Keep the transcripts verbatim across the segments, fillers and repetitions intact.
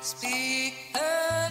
Speak early.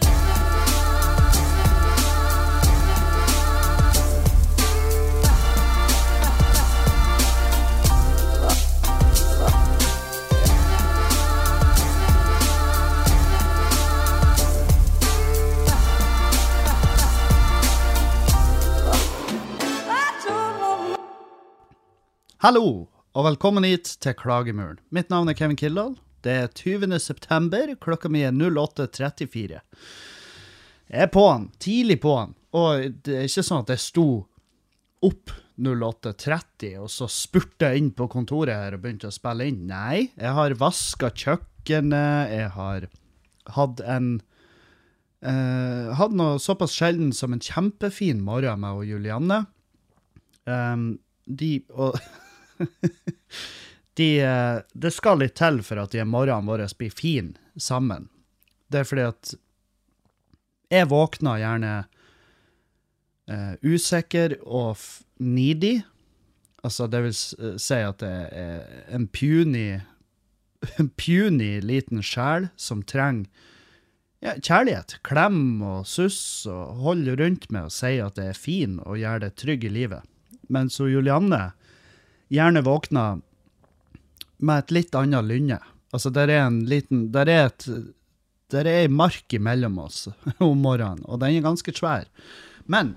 Hallo, og velkommen hit til Klagemuren. Mitt navn er Kevin Kildahl. Det er tyvende september, klokka mi er åtte trettifire. Jeg er på han, tidlig på han, og det er ikke sånn at jeg sto opp åtte tretti, og så spurte jeg inn på kontoret her og begynte å spille inn. Nei, jeg har vasket kjøkkenet, jeg har hatt en, uh, hatt noe såpass sjelden som en kjempefin morgen med Julianne. Um, de, og... de, det skal litt til for at de morgenen våre blir fin sammen. Det er fordi at jeg våkner gjerne uh, usikker og f- needy. Altså det vil si at det er en puny, en puny liten sjel som trenger ja, kjærlighet, klem og suss og holde rundt med og si at det er fin og gjør det trygg i livet. Men så Julianne gjerne våkner med et litt annet lynne. Altså, der er en liten, der er et, der er en mark imellom oss om morgenen, og den er ganske svær. Men,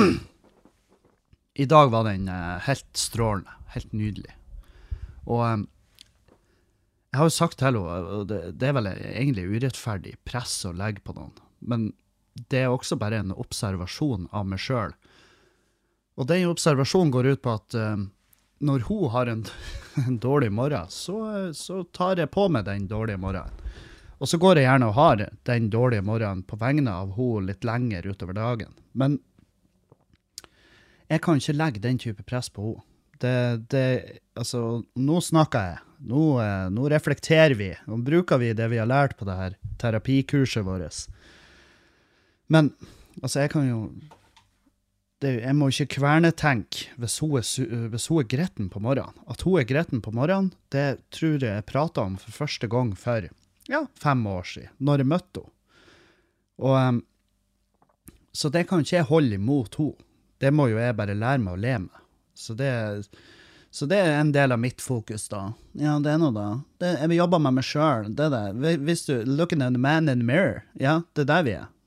i dag var den uh, helt strålende, helt nydelig. Og um, jeg har jo sagt til henne, og det, det er vel egentlig urettferdig press å legge på noen, men det er også bare en observasjon av meg selv. Og den observasjonen går ut på at um, når hun har en, en dårlig morgen, så, så tar jeg på meg den dårlige morgenen. Og så går jeg gjerne og har den dårlige morgenen på vegne av hun litt lenger utover dagen. Men jeg kan ikke legge den type press på henne. Det, det, altså, nå snakker jeg. Nå, nå reflekterer vi. Nå bruker vi det vi har lært på det her terapikurset vårt. Men, altså, jeg kan jo... Det, jeg må ikke kvernetenke hvis hun, er, hvis hun er gretten på morgenen. At hun er gretten på morgenen, det tror jeg jeg pratet om for første gang for ja, fem år siden, når jeg møtte henne. Og, um, så det kan ikke jeg holde imot henne. Det må jo jeg bare lære meg å le med. Så det, så det er en del av mitt fokus da. Ja, det er noe da. Det, jeg vil jobbe med meg selv. Det er det. Hvis du, looking at the man in the mirror, ja, det er der vi er.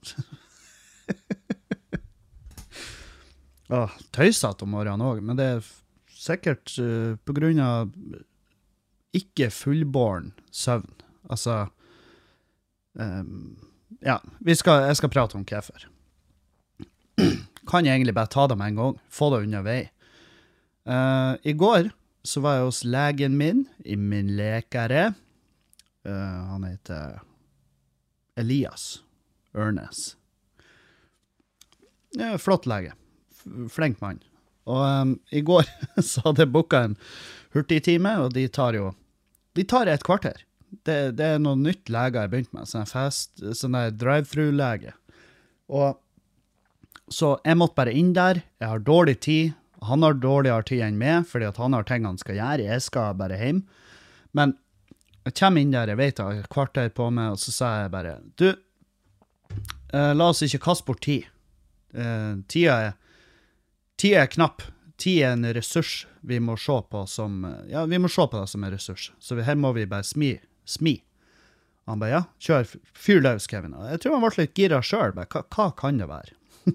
Åh, tøysete om morgenen også, men det er sikkert uh, på grunn av ikke fullborn søvn. Altså, um, ja, vi skal, jeg skal prate om hvorfor. Kan jeg egentlig bare ta det med en gang, få det under vei. Uh, I går så var jeg hos legen min, i min lekere. Uh, han heter Elias Ørnes. Ja, flott lege. Flink mann. Og um, i går så hadde jeg booket en hurtigtime, og de tar jo, de tar et kvarter. Det, det er noe nytt lege jeg begynt med, sånn fast, sånn der drive-thru-lege. Og så jeg måtte bare inn der, jeg har dårlig tid, han har dårligere tid enn meg, fordi at han har ting han skal gjøre, jeg skal bare hjem. Men jeg kommer inn der, jeg vet jeg har et kvarter på meg, og så sa jeg bare, du, uh, la oss ikke kaste bort tid. Uh, tida er Tid er knapp. Tid er en ressurs vi må se på som, ja, vi må se på det som en ressurs. Så vi, her må vi bare smi, smi. Han bare, ja, kjør, fyr løs, Kevin. Jeg tror han ble litt gira selv, bare, hva, hva kan det være?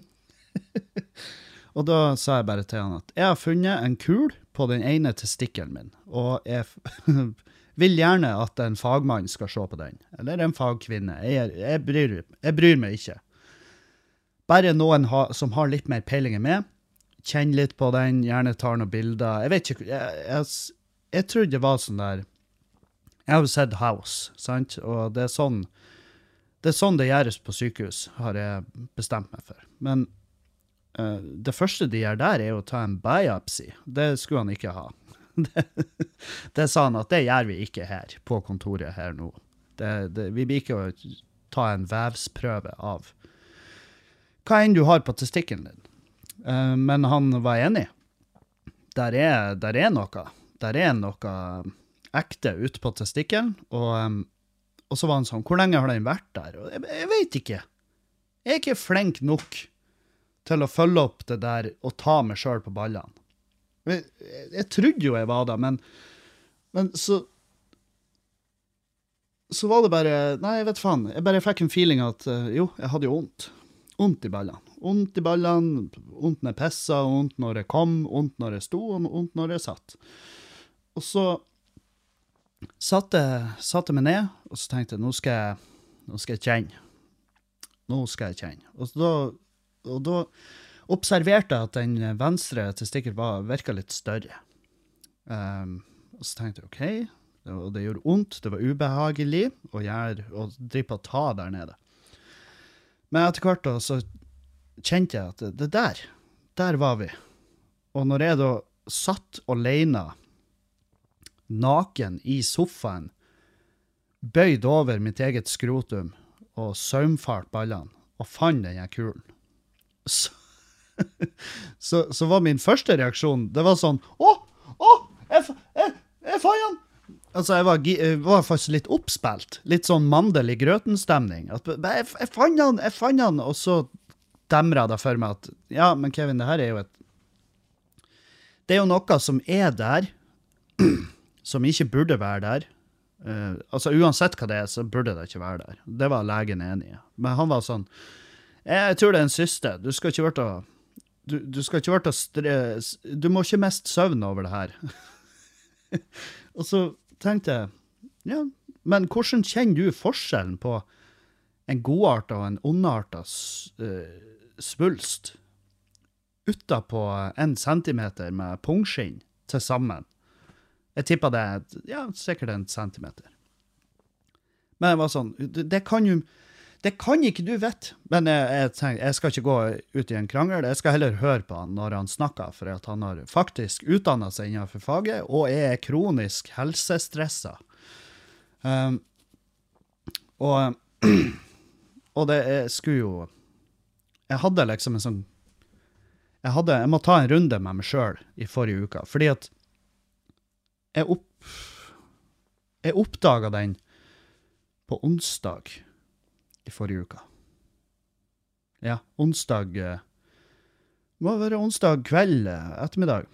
Og da sa jeg bare til han at jeg har funnet en kul på den ene testikkelen min, og jeg vil gjerne at en fagmann skal se på den, eller en fagkvinne. Jeg, jeg, bryr, jeg bryr meg ikke. Bare noen ha, som har litt mer peiling enn meg, kjenn litt på den, gjerne tar noen bilder. Jeg vet ikke, jeg, jeg, jeg trodde det var sånn der, jeg har jo sett House, sant? Og det er sånn, det er sånn det gjøres på sykehus, har jeg bestemt meg for. Men uh, det første de gjør der er å ta en biopsy. Det skulle han ikke ha. det, det sa han at det gjør vi ikke her, på kontoret her nå. Det, det, vi blir ikke å ta en vevsprøve av hva enn du har på testikkelen din. Uh, men han var enig. Der er, der er noe. Der er noe ekte ute på testikkelen, og, um, og så var han sånn, hvor lenge har den vært der? Og jeg, jeg vet ikke. Jeg er ikke flink nok til å følge opp det der og ta meg selv på ballene. Jeg, jeg, jeg trodde jo jeg var da, men, men så, så var det bare, nei, jeg vet faen, jeg bare fikk en feeling at, uh, jo, jeg hadde jo ondt. Ondt i ballene. Ondt i ballene, ondt når jeg pessa, ondt når jeg kom, ondt når jeg sto, og ondt når jeg satt. Og så satte, satte meg ned, og så tenkte jeg, nå skal jeg, nå skal jeg kjenne. Nå skal jeg kjenne. Og da, og da observerte jeg at den venstre testikel var, virket litt større. Um, og så tenkte jeg, ok, det, det gjorde ondt, det var ubehagelig å gjøre, å drive på å ta der nede. Men etter hvert da, så kjente jeg at det, det der, der var vi. Og når jeg da satt alene, naken i sofaen, bøyd over mitt eget skrotum, og saumfart ballene, og fant denne kulen. Så, så, så var min første reaksjon, det var sånn, å, å, jeg, jeg, jeg fant han! Altså, jeg var, jeg var faktisk litt oppspilt, litt sånn mandel i grøtenstemning. At, jeg, jeg fant han, jeg fant han, og så demret det for meg at, ja, men Kevin, det her er jo et, det er jo noe som er der, som ikke burde være der. Uh, altså uansett hva det er, så burde det ikke være der. Det var legen enig i. Men han var sånn, jeg tror det er en syste. Du skal ikke være til å, du, du skal ikke være til å stress, du må ikke mest søvn over det her. Og så tenkte jeg, ja, men hvordan kjenner du forskjellen på en godartet og en ondartet uh, svulst utenpå en centimeter med pungskinn til sammen? Jeg tippet det, ja, sikkert en centimeter. Men jeg var sånn, det, det kan jo, det kan ikke du vet. Men jeg, jeg tenkte, jeg skal ikke gå ut i en krangel, jeg skal heller høre på han når han snakker, for at han har faktisk utdannet seg innenfor faget, og er kronisk helsestresset. Um, og, og det jeg skulle jo, jeg hadde liksom en sånn, jeg hadde, jeg må ta en runde med meg selv i forrige uka, fordi at Jeg, opp, jeg oppdaget den på onsdag i forrige uka. Ja, onsdag, det må være onsdag kveld, ettermiddag.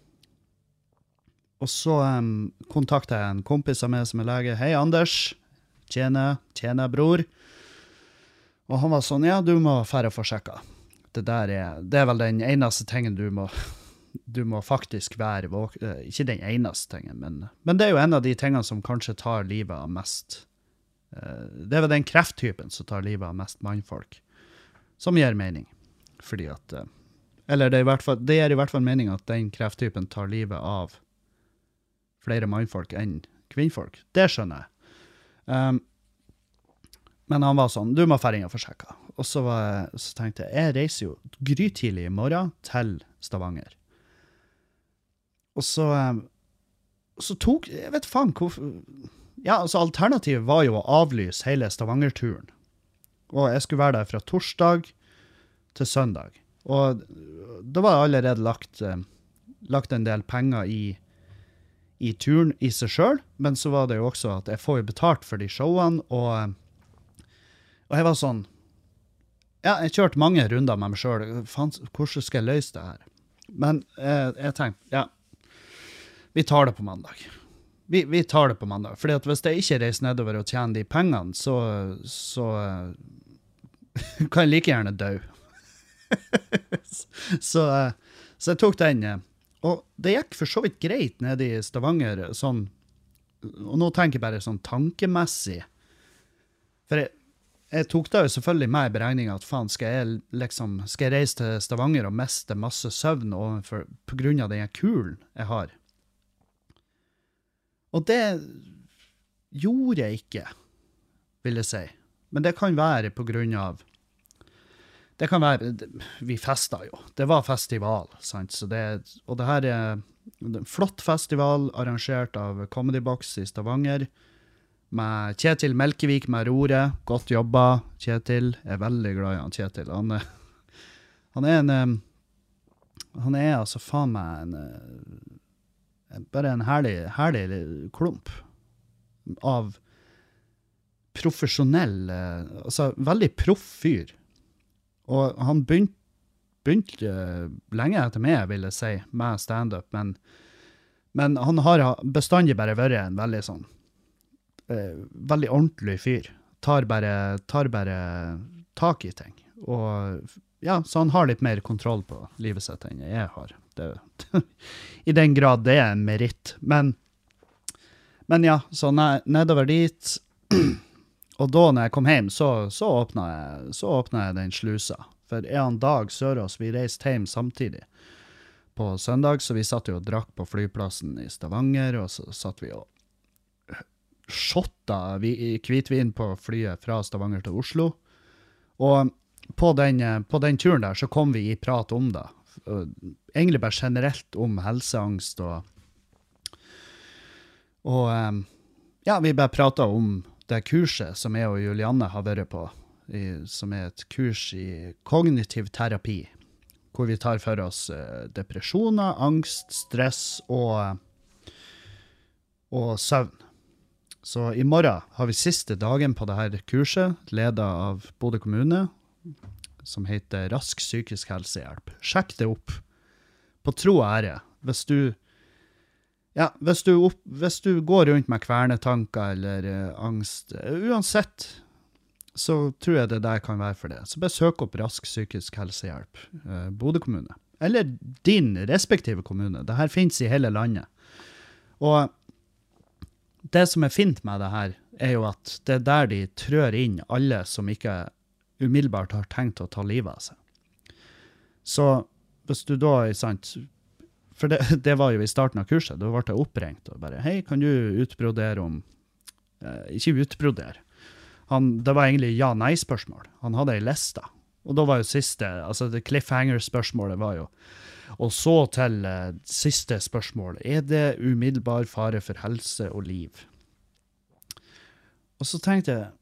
Og så um, kontaktet jeg en kompis av meg som er lege. Hei, Anders. Tjene, tjene, bror. Og han var sånn, ja, du må færre få sjekka. Det der er, det er vel den eneste tingen du må... Du må faktisk være våken, ikke den eneste tingen, men, men det er jo en av de tingene som kanskje tar livet av mest. Det er vel den krefttypen som tar livet av mest mannfolk, som gir mening. Fordi at, eller det er i hvert fall, det er i hvert fall mening at den krefttypen tar livet av flere mannfolk enn kvinnfolk. Det skjønner jeg. Um, men han var sånn, du må færre inn og forsjekke. Og så, var jeg, så tenkte jeg, jeg reiser jo grytidlig i morgen til Stavanger. Og så, så tok, jeg vet faen hvorfor, ja, altså alternativet var jo å avlyse hele Stavanger-turen. Og jeg skulle være der fra torsdag til søndag. Og det var allerede lagt, lagt en del penger i, i turen i seg selv, men så var det jo også at jeg får jo betalt for de showene, og, og jeg var sånn, ja, jeg kjørte mange runder med meg selv, faen, hvordan skal jeg løse det her? Men jeg, jeg tenkte, ja, vi tar det på mandag. Vi, vi tar det på mandag. Fordi at hvis jeg ikke reiser nedover og tjener de pengene, så, så kan jeg like gjerne dø. så, så jeg tok den. Og det gikk for så vidt greit nede i Stavanger, sånn, og nå tenker jeg bare sånn tankemessig. For jeg, jeg tok da jo selvfølgelig med i beregningen at faen, skal jeg liksom, skal jeg reise til Stavanger og miste masse søvn overfor, på grunn av den kulen jeg har? Og det gjorde jeg ikke, vil jeg si. Men det kan være på grunn av, det kan være, vi festet jo. Det var festival, sant? Så det, og det her er en flott festival arrangert av Comedy Box i Stavanger, med Kjetil Melkevik med roret. Godt jobba, Kjetil. Jeg er veldig glad i han, Kjetil. Han er, han er en, han er altså faen meg en, bare en herlig, herlig klump av profesjonell, eh, altså veldig proff fyr. Og han begynte, begynte eh, lenge etter meg, vil jeg si, med stand-up, men, men han har bestandig bare vært en veldig sånn, eh, veldig ordentlig fyr. Tar bare, tar bare tak i ting. Og ja, så han har litt mer kontroll på livet sitt enn jeg har. Det, I den grad det er en meritt. Men, men ja, så nedover dit, og da når jeg kom hjem, så, så, åpnet jeg, så åpnet jeg den slusa. For en dag Sørås, vi reiste hjem samtidig på søndag, så vi satt jo og drakk på flyplassen i Stavanger, og så satt vi og shotta hvitvin på flyet fra Stavanger til Oslo. Og På den, på den turen der så kom vi i prat om det. Egentlig bare generelt om helseangst og og ja, vi bare pratet om det kurset som jeg og Julianne har vært på, i, som er et kurs i kognitiv terapi, hvor vi tar for oss depresjoner, angst, stress og, og søvn. Så i morgen har vi siste dagen på dette kurset, ledet av Bodø kommune, som heter Rask psykisk helsehjelp. Sjekk det opp. På tro og ære. Hvis du, ja, hvis du, opp, hvis du går rundt med kvernetanker eller uh, angst, uh, uansett, så tror jeg det der kan være for det. Så besøk opp Rask psykisk helsehjelp, uh, Bodø kommune. Eller din respektive kommune. Det her finnes i hele landet. Og det som er fint med det her, er jo at det er der de trør inn alle som ikke umiddelbart har tenkt å ta livet av seg. Så hvis du da, sant, for det, det var jo i starten av kurset, da ble jeg opprengt og bare, hei, kan du utbrodere om, eh, ikke utbrodere, han, det var egentlig ja-nei-spørsmål, han hadde en liste, og da var jo siste, altså det cliffhanger-spørsmålet var jo, og så til eh, siste spørsmål, er det umiddelbar fare for helse og liv? Og så tenkte jeg,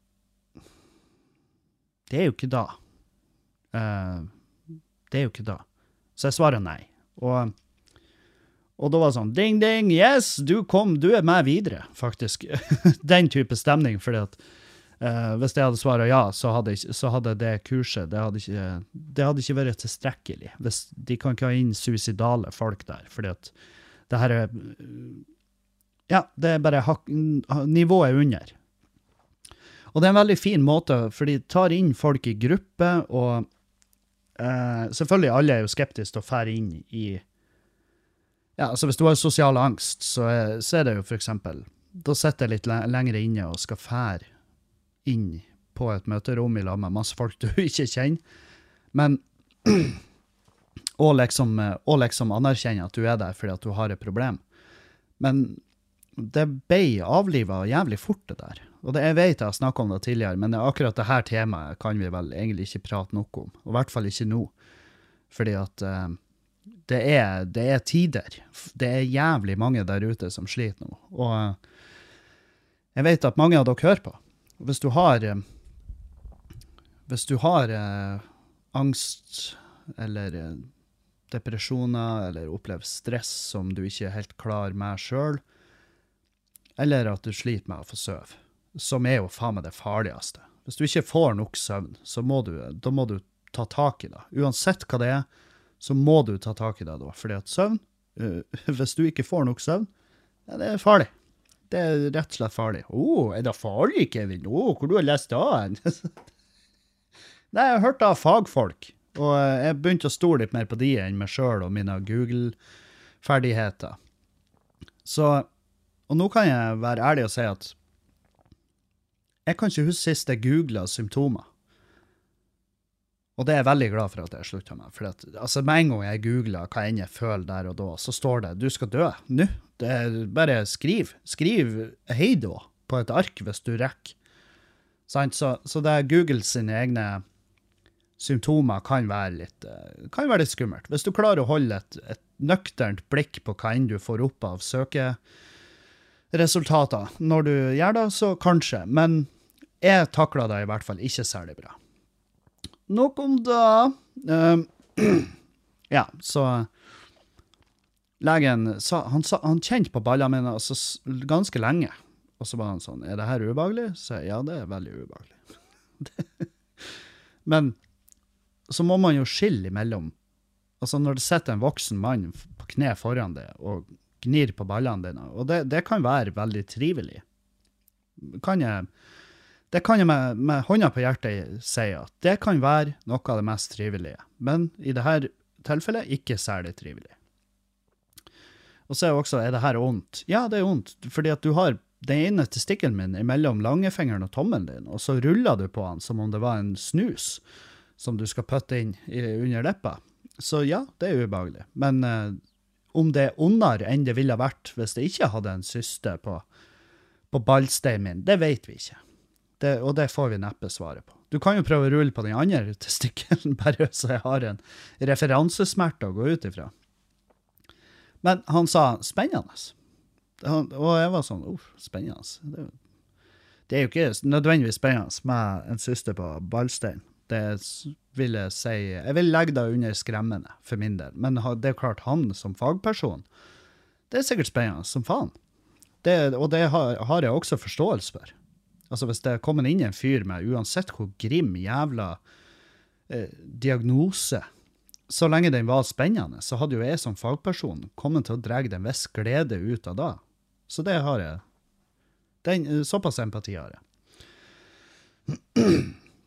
det er jo ikke da. Uh, det er jo ikke da. Så jeg svarer nei. Og, og da var det sånn, ding, ding, yes, du kom, du er med videre, faktisk. Den type stemning, fordi at uh, hvis jeg hadde svaret ja, så hadde, så hadde det kurset, det hadde, ikke, det hadde ikke vært tilstrekkelig. Hvis de kan ikke ha inn suicidale folk der, fordi at det her er, ja, det er bare hak, nivået under. Og det er en veldig fin måte, for de tar inn folk i gruppe, og eh, selvfølgelig alle er jo skeptiske til å fære inn i, ja, altså hvis du har sosial angst, så er, så er det jo for eksempel, da sitter jeg litt le- lengre inne og skal fære inn på et møterom i lag med masse folk du ikke kjenner, men og liksom, og liksom anerkjenne at du er der fordi at du har et problem. Men det ble avlivet jævlig fort det der. Og det, jeg vet jeg har snakket om det tidligere, men akkurat det her temaet kan vi vel egentlig ikke prate noe om. Og i hvert fall ikke nå. Fordi at uh, det, er, det er tider. Det er jævlig mange der ute som sliter nå. Og uh, jeg vet at mange av dere hører på. Og hvis du har, uh, hvis du har uh, angst, eller uh, depresjoner, eller opplever stress som du ikke er helt klar med selv, eller at du sliter med å få søv, som er jo faen meg det farligste. Hvis du ikke får nok søvn, så må du, da må du ta tak i det. Uansett hva det er, så må du ta tak i det da. Fordi at søvn, uh, hvis du ikke får nok søvn, ja, det er farlig. Det er rett og slett farlig. Åh, oh, er det farlig, Kevin? Åh, oh, hvor du har lest det? Nei, jeg har hørt det av fagfolk, og jeg begynte å stole litt mer på de enn meg selv og mine Google-ferdigheter. Så, og nå kan jeg være ærlig og si at jeg kan ikke huske sist jeg googlet symptomer. Og det er jeg veldig glad for at jeg sluttet med. For at, altså, med en gang jeg googler hva enn jeg føler der og da, så står det, du skal dø nå. Det er bare skriv. Skriv hei da på et ark hvis du rekker. Så, så det er Google sine egne symptomer kan være litt, kan være litt skummelt. Hvis du klarer å holde et, et nøkternt blikk på hva enn du får opp av søkeresultater når du gjør det, så kanskje. Men jeg takler det i hvert fall ikke særlig bra. Nok om da. Uh, ja, så legen sa, han, sa, han kjente på ballene mine altså, ganske lenge. Og så var han sånn, er det her ubehagelig? Så jeg, ja, det er veldig ubehagelig. Men så må man jo skille imellom. Altså når det sitter en voksen mann på kne foran det og gnir på ballene dine, og det, det kan være veldig trivelig. Kan jeg, det kan jeg med, med hånda på hjertet si at det kan være noe av det mest trivelige. Men i dette tilfellet ikke særlig trivelig. Og så er også, er det her ondt? Ja, det er ondt, fordi at du har den ene testikkelen min mellom langefingeren og tommelen din, og så ruller du på han som om det var en snus som du skal putte inn i, under leppa. Så ja, det er ubehagelig. Men eh, om det er ondere enn det ville vært hvis det ikke hadde en syste på, på ballsteinen min, det vet vi ikke. Det, og det får vi neppe svaret på. Du kan jo prøve å rulle på den andre testikkelen, bare så jeg har en referansesmerte å gå ut ifra. Men han sa spennende. Han, og jeg var sånn, uff, spennende. Det, det er jo ikke nødvendigvis spennende med en syste på ballstein. Det vil jeg si, jeg vil legge det under skremmende for min del. Men det er klart han som fagperson, det er sikkert spennende som faen. Det, og det har, har jeg også forståelse for. Altså hvis det kommer inn en fyr med uansett hvor grim jævla eh, diagnose, så lenge den var spennende, så hadde jo jeg som fagperson kommet til å dra en viss glede ut av det. Så det har jeg. Den, såpass empati har jeg.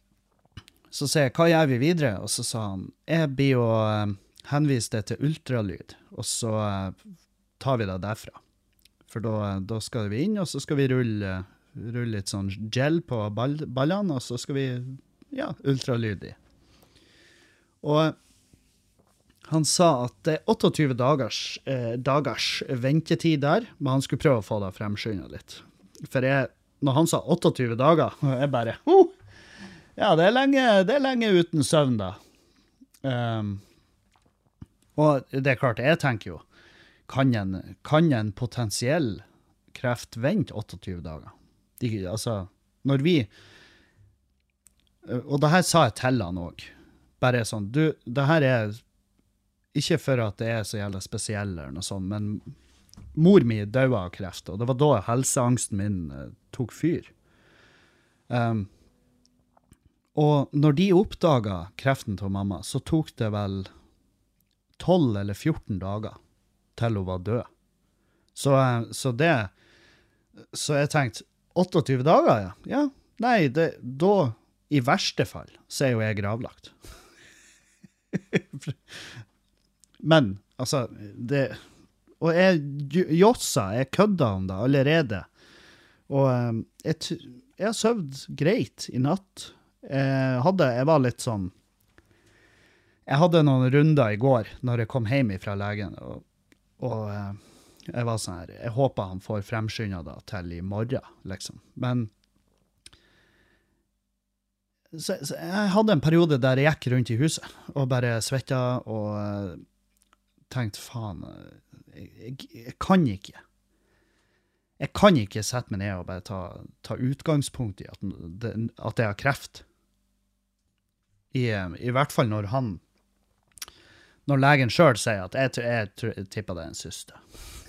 Så sier jeg, hva gjør vi videre? Og så sa han, jeg blir jo uh, henvist det til ultralyd, og så uh, tar vi det derfra. For da, da skal vi inn, og så skal vi rulle, rulle litt sånn gel på ball, ballene, og så skal vi, ja, ultralyd i. Og han sa at det er åtteogtyve dagers, eh, dagers ventetid der, men han skulle prøve å få det fremskyndet litt. For jeg, når han sa åtteogtyve dager, jeg bare, oh, ja, det er lenge, det er lenge uten søvn da. Um, og det er klart, jeg tenker jo, kan en, kan en potensiell kreft vente åtteogtyve dager? De, altså, når vi, og det her sa jeg til han også, bare sånn, du, det her er, ikke for at det er så jævla spesiell eller noe sånt, men mor mi døde av kreft, og det var da helseangsten min uh, tok fyr. Um, og når de oppdaget kreften til mamma, så tok det vel tolv eller fjorten dager til hun var død. Så, uh, så det, så jeg tenkte, åtteogtyve dager, ja. Ja, nei, det, da, i verste fall, så er jo jeg gravlagt. Men, altså, det, og jeg jossa, jeg kødda om det allerede, og um, jeg, jeg har søvd greit i natt. Jeg hadde, jeg var litt sånn, jeg hadde noen runder i går når jeg kom hjem fra legen, og, og uh, jeg var sånn her, jeg håper han får fremskyndet da til i morgen, liksom. Men så, så jeg hadde en periode der jeg gikk rundt i huset, og bare svettet, og uh, tenkte, faen, jeg, jeg, jeg kan ikke. Jeg kan ikke sette meg ned og bare ta, ta utgangspunkt i at, det, at jeg har kreft. I, I hvert fall når han, når legen selv sier at jeg, jeg, jeg tipper det er en syste.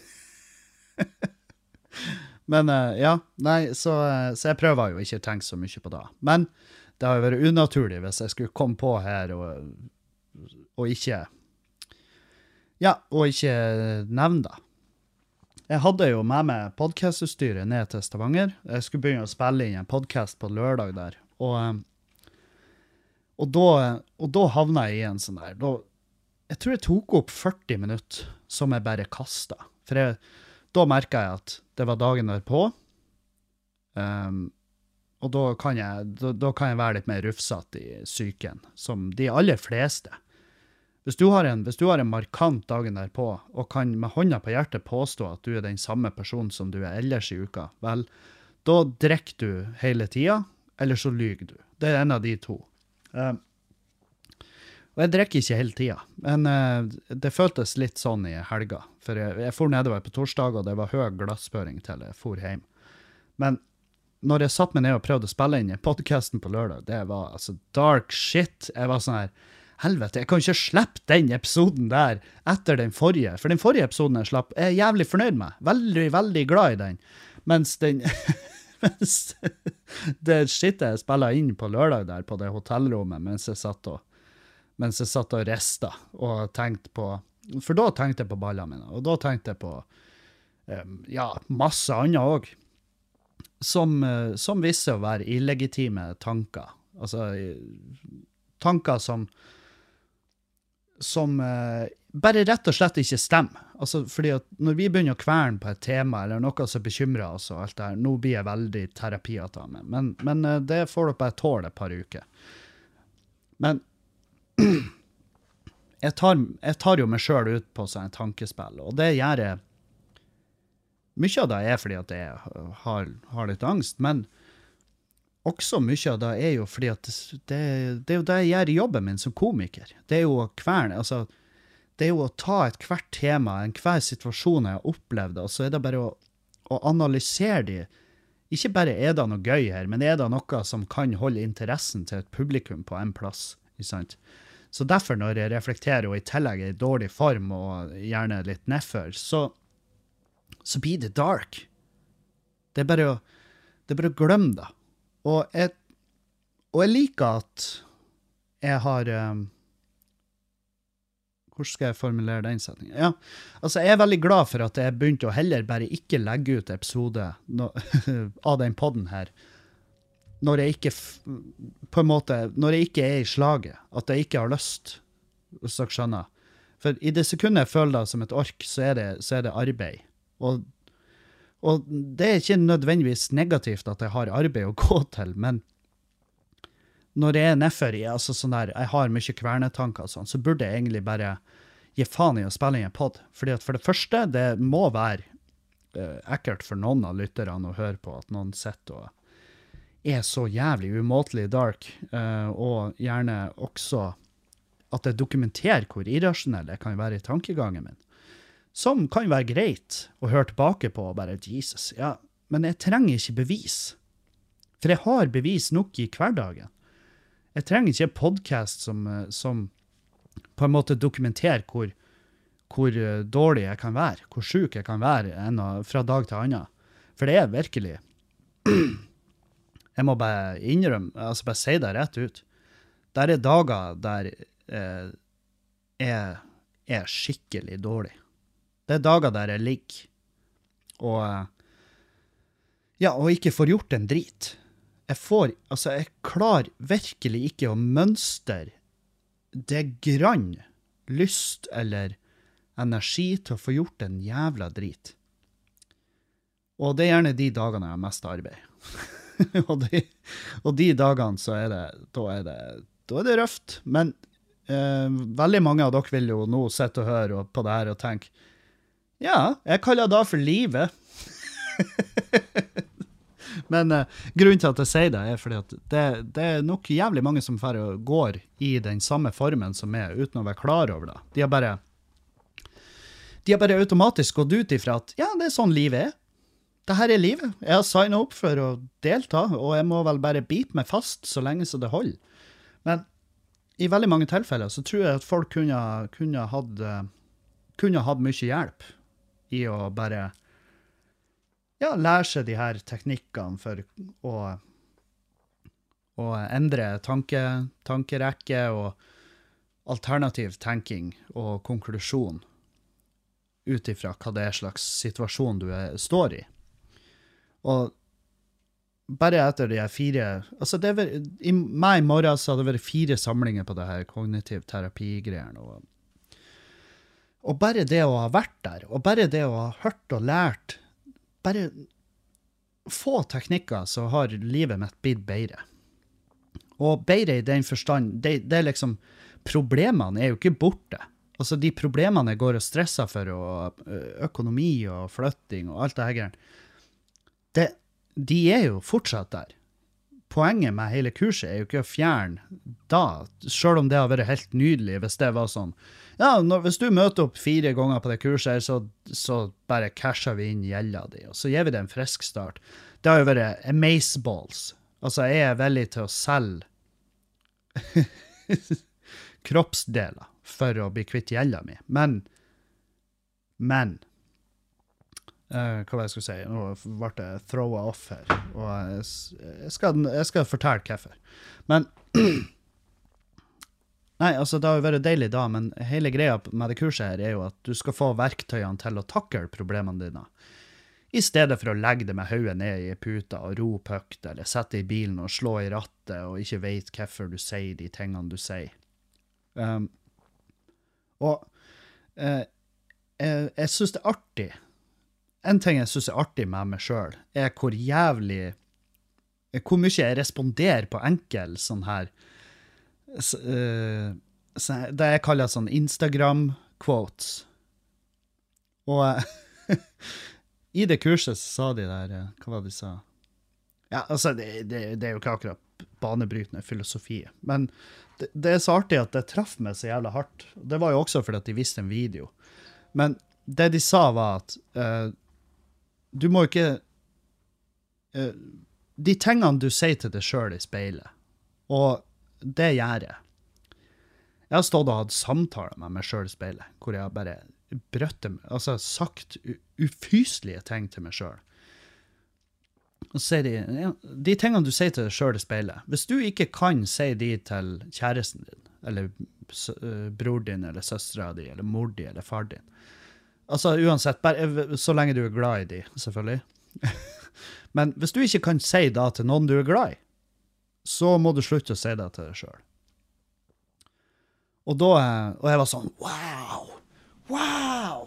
Men ja, nei, så, så jeg prøver jo ikke å tenke så mye på det. Men det har jo vært unaturlig hvis jeg skulle komme på her og, og ikke Ja, og ikke nevne det. Jeg hadde jo med meg podcastutstyret ned til Stavanger. Jeg skulle begynne å spille inn en podcast på lørdag der. Og, og, da, og da havna jeg i en sånn der. Da, jeg tror jeg tok opp førti minutter som jeg bare kastet. For jeg, da merket jeg at det var dagen derpå. Um, og da kan, jeg, da, da kan jeg være litt mer rufsatt i psyken, som de aller fleste. Hvis du, har en, hvis du har en markant dagen derpå, og kan med hånda på hjertet påstå at du er den samme personen som du er ellers i uka, vel, da drikker du hele tida, eller så lyger du. Det er en av de to. Uh, og jeg drikker ikke hele tida, men uh, det føltes litt sånn i helga, for jeg, jeg for nedover på torsdag, og det var høy glassføring til jeg for hjem. Men når jeg satt meg ned og prøvde å spille inn i podcasten på lørdag, det var altså dark shit. Jeg var sånn her, helvete, jeg kan ikke slippe den episoden der etter den forrige, for den forrige episoden jeg slapp, er jeg jævlig fornøyd med. Veldig, veldig glad i den. Mens den mens det shit jeg spiller inn på lørdag der på det hotellrommet mens jeg satt og mens jeg satt og resta og tenkte på, for da tenkte jeg på ballene mine, og da tenkte jeg på um, ja, masse annet også, som, uh, som visse å være illegitime tanker. Altså tanker som som uh, bare rett og slett ikke stemmer. Altså, fordi at når vi begynner å kverne på et tema, eller noe som bekymrer oss og alt det her, nå blir jeg veldig terapi å ta med, men, men uh, det får dere bare tåle et par uker. Men jeg tar, jeg tar jo meg selv ut på sånne tankespill, og det gjør jeg, mye av det er fordi at jeg har, har litt angst, men også mye av det er jo fordi at det, det er jo det jeg gjør i jobben min som komiker. Det er jo å kverne, altså, det er jo å ta et hvert tema, en hver situasjon jeg har opplevd, og så er det bare å, å analysere de. Ikke bare er det noe gøy her, men er det noe som kan holde interessen til et publikum på en plass, ikke sant? Så derfor når jeg reflekterer, og i tillegg er i dårlig form, og gjerne litt nedfor, så, så blir det dark. Det er bare å, det er bare å glemme det. Og jeg, og jeg liker at jeg har um, hvordan skal jeg formulere den setningen? Ja, altså jeg er veldig glad for at jeg begynte å heller bare ikke legge ut episode no, av den podden her, når jeg ikke, på en måte, når jeg ikke er i slaget, at jeg ikke har lyst, hvis dere skjønner. For i det sekundet jeg føler det som et ork, så er det, så er det arbeid. Og Og det er ikke nødvendigvis negativt at jeg har arbeid å gå til, men når jeg er nedfor i, altså sånn der, jeg har mye kvernetanker og sånn, så burde jeg egentlig bare gi faen i å spille inn en podd. Fordi at for det første, det må være uh, ekkelt for noen av lytterne å høre på at noen sitter og er så jævlig umåtelig dark, uh, og gjerne også at jeg dokumenterer hvor irrasjonell jeg kan være i tankegangen min. Som kan være greit å høre tilbake på og bare, Jesus, ja, men jeg trenger ikke bevis. For jeg har bevis nok i hverdagen. Jeg trenger ikke en podcast som, som på en måte dokumenterer hvor, hvor dårlig jeg kan være, hvor syk jeg kan være fra dag til annen. For det er virkelig, jeg må bare innrømme, altså bare si det rett ut. Der er dager der eh, jeg er skikkelig dårlig. Det er dager der jeg ligger og, ja, og ikke får gjort en drit. Jeg får, altså jeg klarer virkelig ikke å mønstre det grann lyst eller energi til å få gjort en jævla drit. Og det er gjerne de dagene jeg har mest arbeid. og, de, og de dagene så er det, da er det, da er det røft. Men eh, veldig mange av dere vil jo nå sitte og høre på det her og tenke, ja, jeg kaller det for livet. Men uh, grunnen til at jeg sier det er fordi at det, det er nok jævlig mange som går i den samme formen som meg, uten å være klar over det. De har bare, de har bare automatisk gått ut ifra at, ja, det er sånn livet er. Dette er livet. Jeg har signet opp for å delta, og jeg må vel bare bite meg fast så lenge så det holder. Men i veldig mange tilfeller så tror jeg at folk kunne, kunne hatt, kunne hatt mye hjelp i å bare ja, lære seg de her teknikkene for å, å endre tanke, tankerekke og alternativ tenking og konklusjon ut ifra hva det er slags situasjon du er, står i. Og bare etter de her fire, altså det er, i meg i morgen så hadde det vært fire samlinger på det her kognitiv terapi-greiene, og Og bare det å ha vært der, og bare det å ha hørt og lært, bare få teknikker så har livet mitt blitt bedre. Og bedre i den forstand, det, det er liksom, problemene er jo ikke borte. Altså de problemene jeg går og stresser for, og økonomi og flytting og alt det her, det, de er jo fortsatt der. Poenget med hele kurset er jo ikke å fjerne da, selv om det har vært helt nydelig hvis det var sånn. Ja, når, hvis du møter opp fire ganger på det kurset, så, så bare casher vi inn gjelda di, og så gir vi det en frisk start. Det har jo vært amazeballs. Altså, jeg er villig til å selge kroppsdeler for å bli kvitt gjelda mi. Men, men, uh, hva var det jeg skulle si? Nå ble det throwa off her, og jeg, jeg, skal, jeg skal fortelle hvorfor. Men, nei, altså det har jo vært deilig da, men hele greia med det kurset her er jo at du skal få verktøyene til å takle problemene dine. I stedet for å legge det med hodet ned i puta og rope høyt, eller sette i bilen og slå i rattet og ikke vet hvorfor du sier de tingene du sier. Um, og uh, jeg, jeg synes det er artig. En ting jeg synes er artig med meg selv, er hvor jævlig, hvor mye jeg responderer på enkel sånn her, uh, så, det jeg kaller sånn Instagram-quotes. Og i det kurset så sa de der, hva var det de sa? Ja, altså, det, det, det er jo ikke akkurat banebrytende filosofi, men det, det er så artig at det traff meg så jævla hardt. Det var jo også fordi at de visste en video. Men det de sa var at uh, du må ikke, uh, de tingene du sier til deg selv i speilet, og det gjør jeg. Jeg har stått og hatt samtaler med meg selv i speilet, hvor jeg bare brøtte meg, altså sagt ufyselige ting til meg selv. Og så sier de, ja, de tingene du sier til deg selv i speilet, hvis du ikke kan si de til kjæresten din, eller uh, bror din, eller søstera di, eller mor di, eller far din, altså uansett, bare så lenge du er glad i de, selvfølgelig. Men hvis du ikke kan si det til noen du er glad i, så må du slutte å si det til deg selv. Og da, og jeg var sånn, wow! Wow!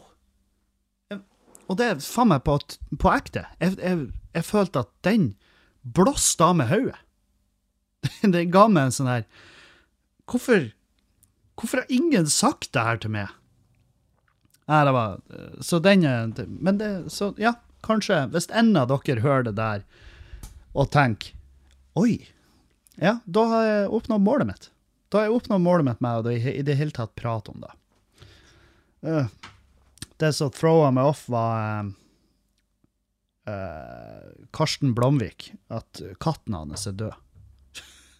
Og det faen meg på, på ekte. Jeg, jeg, jeg følte at den blåste av med hodet. Den ga meg en sånn her, hvorfor, hvorfor har ingen sagt det her til meg? Nei, det var, så den, men det, så ja, kanskje, hvis en av dere hører det der, og tenker, oi, ja, da har jeg oppnådd målet mitt. Da har jeg oppnådd målet mitt med, og i, i det hele tatt prate om det. Uh, det som throwa meg off var uh, uh, Karsten Blomvik, at katten hans er død.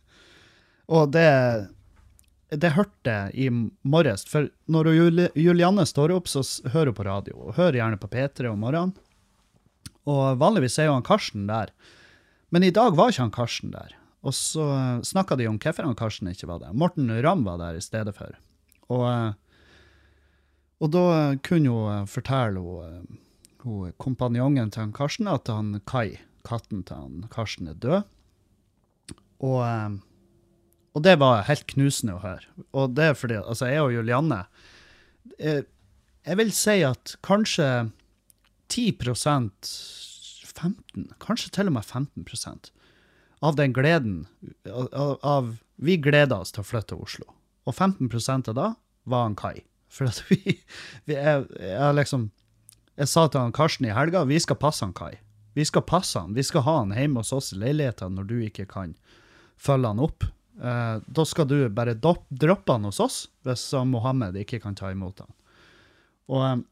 Og det, det hørte jeg i morges, for når Jul Julianne står opp, så hører hun på radio, og hører gjerne på P tre om morgenen. Og vanligvis er jo han Karsten der. Men i dag var ikke han Karsten der. Og så snakket de om hvorfor han Karsten ikke var der. Morten Ramm var der i stedet for. Og uh, Og da kunne hun fortelle hun, hun kompanjongen til han Karsten at han Kai, katten til han Karsten, er død. Og, og det var helt knusende å høre. Og det er fordi, altså jeg og Julianne, jeg, jeg vil si at kanskje ti prosent, femten, kanskje til og med femten prosent av den gleden, av, av vi gleder oss til å flytte til Oslo. Og femten prosent av da var han Kai. For at vi, vi er, jeg liksom, jeg sa til han Karsten i helga, vi skal passe han Kai. Vi skal passe han, vi skal ha han hjemme hos oss i leiligheten når du ikke kan følge han opp. Eh, da skal du bare dopp, droppe han hos oss, hvis Mohammed ikke kan ta imot han. Og,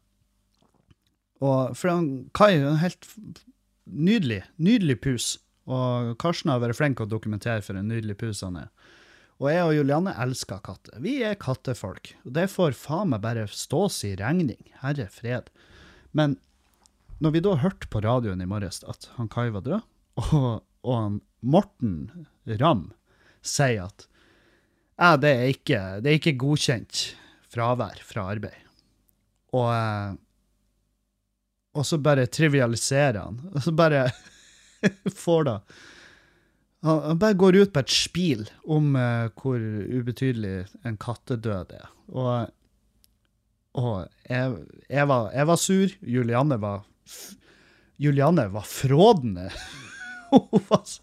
og for han Kai er en helt nydelig, nydelig pus. Og Karsten har vært flink å dokumentere for en nydelig pus han er. Og jeg og Julianne elsker katter. Vi er kattefolk. Og det får faen meg bare stås i regning. Herre fred. Men når vi da hørte på radioen i morges at han Kai var død, og, og han Morten Ramm sier at ja, det, er ikke, det er ikke godkjent fravær fra arbeid. Og, og så bare trivialiserer han. Og så bare får da han bare går ut på et spil om uh, hvor ubetydelig en kattedød er. Og, og jeg, jeg, var, jeg var sur. Julianne var, Julianne var frådende. Hun var så,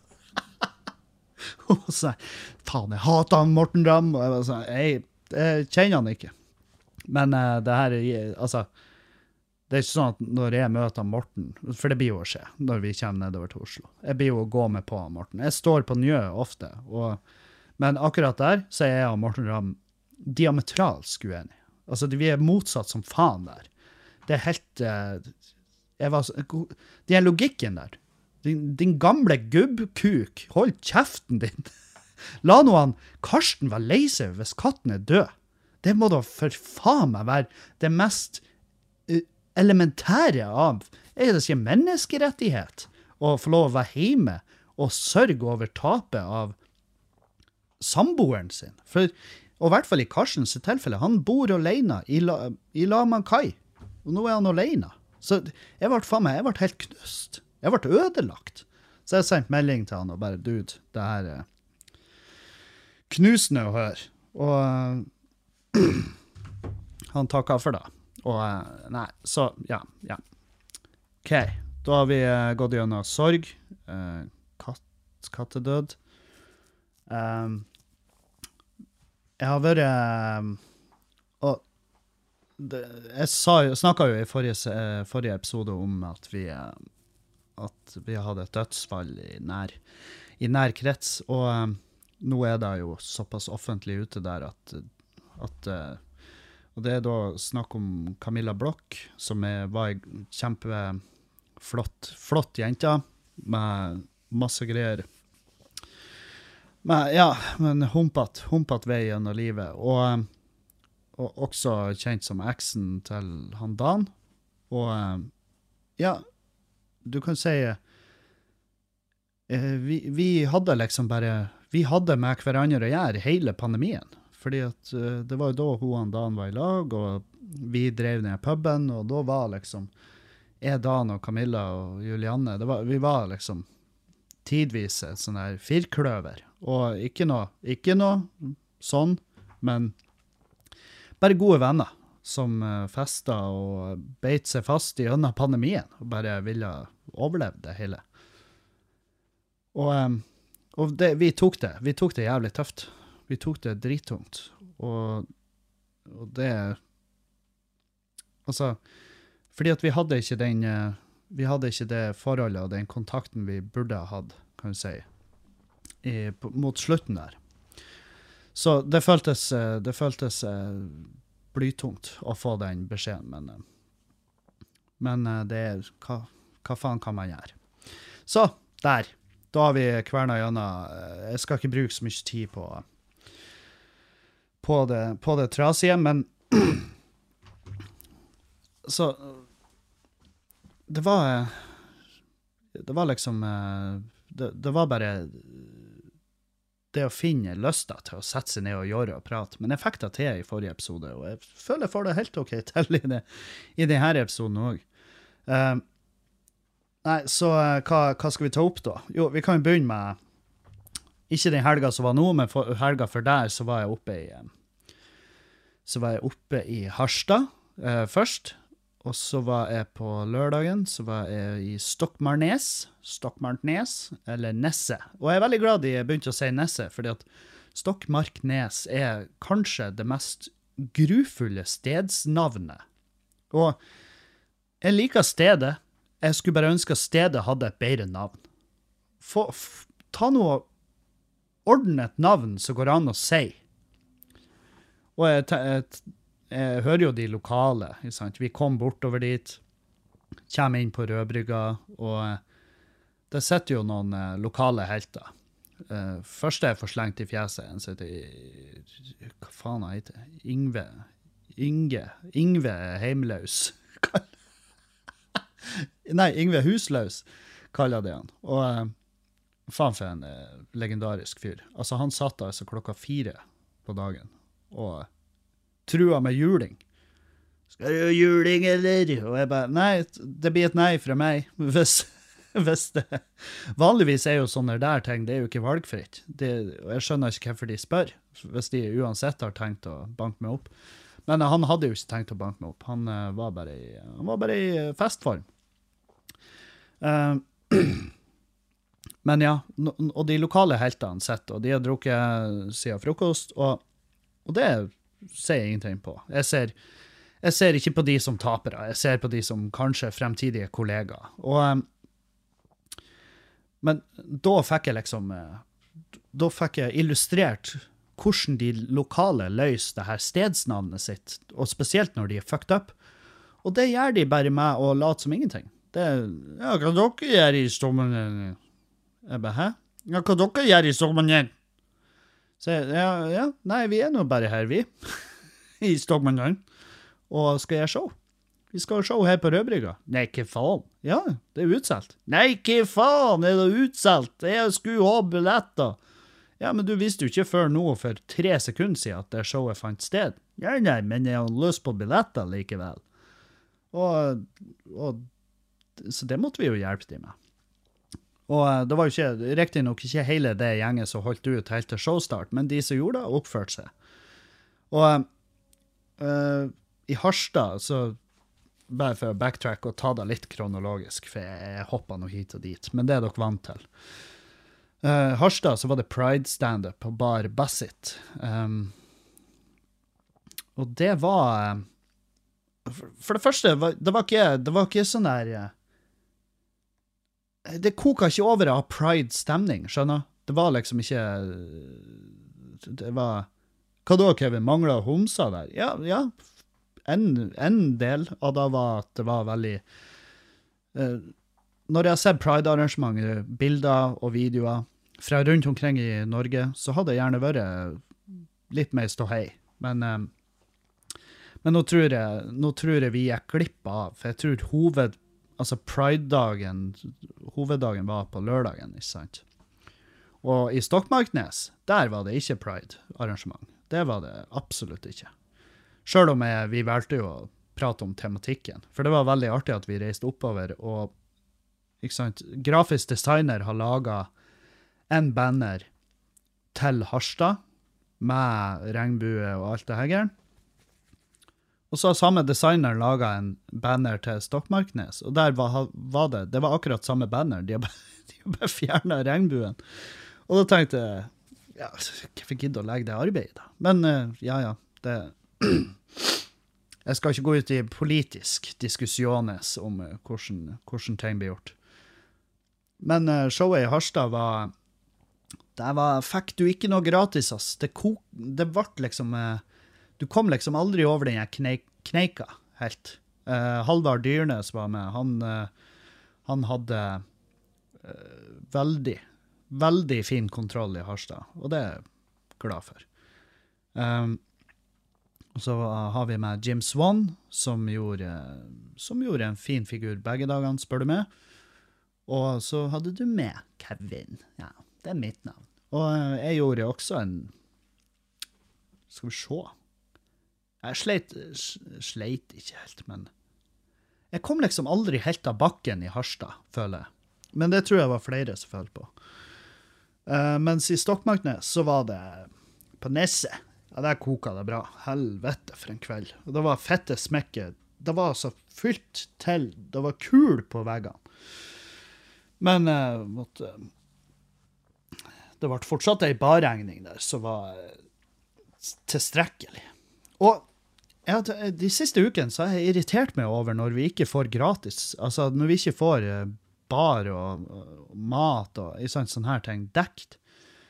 hun var sånn, faen, jeg hater han Morten Ramm. Og jeg var sånn, jeg, jeg kjenner han ikke. Men uh, det her, altså, det er ikke sånn at når jeg møter Morten, for det blir jo å skje når vi kommer nedover til Oslo. Jeg blir jo å gå med på Morten. Jeg står på Njø ofte, og, men akkurat der så er jeg og Morten Ramm diametralsk uenig. Altså, vi er motsatt som faen der. Det er helt, uh, jeg var, det er logikken der. Din, din gamle gubbkuk, hold kjeften din. La nå han, Karsten var lei seg hvis katten er død. Det må da for faen meg være det mest uh, elementære av Er det ikke menneskerettighet å få lov å være hjemme og sørge over tapet av samboeren sin? For, og i hvert fall i Karstens tilfelle, han bor alene i, la, i Lamankai, og nå er han alene. Så jeg ble, faen meg, jeg ble helt knust. Jeg ble ødelagt. Så jeg sendte melding til han og bare, dude, det her er knusende å høre. Og han takket for det. Og nei, så, ja, ja. Ok, da har vi uh, gått gjennom sorg, uh, katt, kattedød. Um, jeg har vært, um, og det, jeg sa, snakket jo i forrige, uh, forrige episode om at vi, uh, at vi hadde et dødsfall i nær, i nær krets, og um, nå er det jo såpass offentlig ute der at, at uh, og det er da snakk om Camilla Block, som er, var en kjempeflott flott jente, med masse greier. Men ja, men humpet, humpet vei gjennom livet, og, og også kjent som eksen til han Dan. Og ja, du kan si, vi, vi hadde liksom bare, vi hadde med hverandre å gjøre hele pandemien. Fordi at uh, det var jo da hun og Dan var i lag, og vi drev ned puben, og da var liksom jeg, Dan og Camilla og Julianne, det var, vi var liksom tidvis et sånn der firkløver. Og ikke noe, ikke noe sånn, men bare gode venner som uh, festet og beit seg fast i gjennom pandemien, og bare ville overleve det hele. Og, um, og det, vi tok det, vi tok det jævlig tøft. Vi tok det drittungt, og, og det, altså, fordi at vi hadde ikke den, vi hadde ikke det forholdet og den kontakten vi burde ha hatt, kan vi si, i, på, mot slutten der. Så det føltes, det føltes blytungt å få den beskjeden, men, men det er, hva, hva faen kan man gjøre? Så, der, da har vi kvernet gjennom, jeg skal ikke bruke så mye tid på på det, på det trasige, men så det var det var liksom det, det var bare det å finne lysta til å sette seg ned og gjøre og prate, men jeg fikk det til i forrige episode, og jeg føler jeg får det helt ok til i, det, i denne episoden også. Uh, nei, så uh, hva, hva skal vi ta opp da? Jo, vi kan jo begynne med ikke den helga som var nå, men for, helga for der så var jeg oppe i så var jeg oppe i Harstad eh, først, og så var jeg på lørdagen, så var jeg i Stokmarknes, Stokmarknes, eller Nesse. Og jeg er veldig glad jeg begynte å si Nesse, fordi at Stokmarknes er kanskje det mest grufulle stedsnavnet. Og jeg liker stedet, jeg skulle bare ønske at stedet hadde et bedre navn. Få, f, ta noe ordne et navn som går an å si. Og jeg, jeg, jeg hører jo de lokale, ikke sant? Vi kom bortover dit, kommer inn på Rødbrygga, og det sitter jo noen uh, lokale helter. Uh, første jeg får slengt i fjeset, en som heter, hva faen han heter? Ingve, Inge, Ingve Heimlaus. Nei, Ingve Huslaus kaller det han. Og uh, faen for en uh, legendarisk fyr. Altså, han satt altså klokka fire på dagen, og trua med juling. Skal du ha juling, eller? Og jeg bare, nei, det blir et nei fra meg. Hvis, hvis det, vanligvis er jo sånne der ting, det er jo ikke valgfritt. Det, og jeg skjønner ikke hvorfor de spør, hvis de uansett har tenkt å banke meg opp. Men han hadde jo ikke tenkt å banke meg opp. Han uh, var bare i, han var bare i festform. Uh, men ja, no, og de lokale heltene sitter, og de har drukket siden frokost, og Og det ser jeg ingenting på. Jeg ser, jeg ser ikke på de som tapere. Jeg ser på de som kanskje fremtidige kollegaer. Og, men da fikk jeg liksom, da fikk jeg illustrert hvordan de lokale løser det her stedsnavnet sitt, og spesielt når de er fucked up. Og det gjør de bare med å late som ingenting. Det er, ja, hva dere gjør i Stokmarknes? Jeg bare, hæ? Ja, hva dere gjør i Stokmarknes? Så jeg, ja, ja, nei, vi er nå bare her, vi, i Stokmarknes, og skal jeg show. vi skal ha show her på Rødbrygga. Nei, hva faen? Ja, det er utsolgt. Nei, hva faen er det utsolgt? Jeg skulle ha billetter. Ja, men du visste jo ikke før nå for tre sekunder siden at det showet fant sted. Nei, nei, men jeg har lyst på billetter likevel. Og, og så det måtte vi jo hjelpe dem med. Og det var jo ikke, riktig nok ikke hele det gjengen som holdt ut helt til showstart, men de som gjorde det, oppførte seg. Og uh, i Harstad, så bare for å backtrack og ta det litt kronologisk, for jeg, jeg hoppet nå hit og dit, men det er dere vant til. Uh, Harstad, så var det Pride stand-up på Bar Bassett. Um, og det var, uh, for, for det første, det var ikke, det var ikke sånn der, uh, det koket ikke over av Pride-stemning, skjønner? Det var liksom ikke, det var, hva da, Kevin, manglet homser der? Ja, ja, En, en del av det var at det var veldig... Eh, når jeg har sett Pride-arrangementer, bilder og videoer fra rundt omkring i Norge, så hadde det gjerne vært litt mer ståhei. Men, eh, men nå, tror jeg, nå tror jeg vi er glipp av, for jeg tror hoved, altså Pride-dagen, hoveddagen var på lørdagen, ikke sant? Og i Stokmarknes, der var det ikke Pride-arrangement. Det var det absolutt ikke. Selv om jeg, vi valgte jo å prate om tematikken. For det var veldig artig at vi reiste oppover, og ikke sant, grafisk designer har laget en banner til Harstad, med regnbue og alt det her. Og så har samme designer laget en banner til Stokmarknes, og der var, var det, det var akkurat samme banner, de har bare, de har bare fjernet regnbuen. Og da tenkte jeg, ja, hvorfor gidde å legge det arbeidet da? Men ja, ja, det... Jeg skal ikke gå ut i politisk diskusjones om hvordan, hvordan ting blir gjort. Men uh, showet i Harstad var, det var, fikk du ikke noe gratis, ass. Det, kok, det ble liksom, uh, du kom liksom aldri over den kneik, kneika, helt. Uh, Halvard Dyrnes var med, han, uh, han hadde uh, veldig, veldig fin kontroll i Harstad, og det er jeg glad for. Um, Og så har vi med Jim Swan, som gjorde, som gjorde en fin figur begge dagene, spør du meg. Og så hadde du med Kevin. Ja, det er mitt navn. Og jeg gjorde også en... Skal vi se. Jeg sleit, sleit ikke helt, men... Jeg kom liksom aldri helt av bakken i Harstad, føler jeg. Men det tror jeg var flere som følte på. Uh, mens i Stokmarknes så var det på Nesse. Ja, der koket det bra. Helvete for en kveld. Og det var fette smekke. Det var så fylt til. Det var kul på veggene. Men uh, måtte, det var fortsatt en barregning der, som var tilstrekkelig. Og ja, de siste ukene så har jeg irritert meg over når vi ikke får gratis. Altså, når vi ikke får uh, bar og, og mat og sånn, sånn her ting dekt.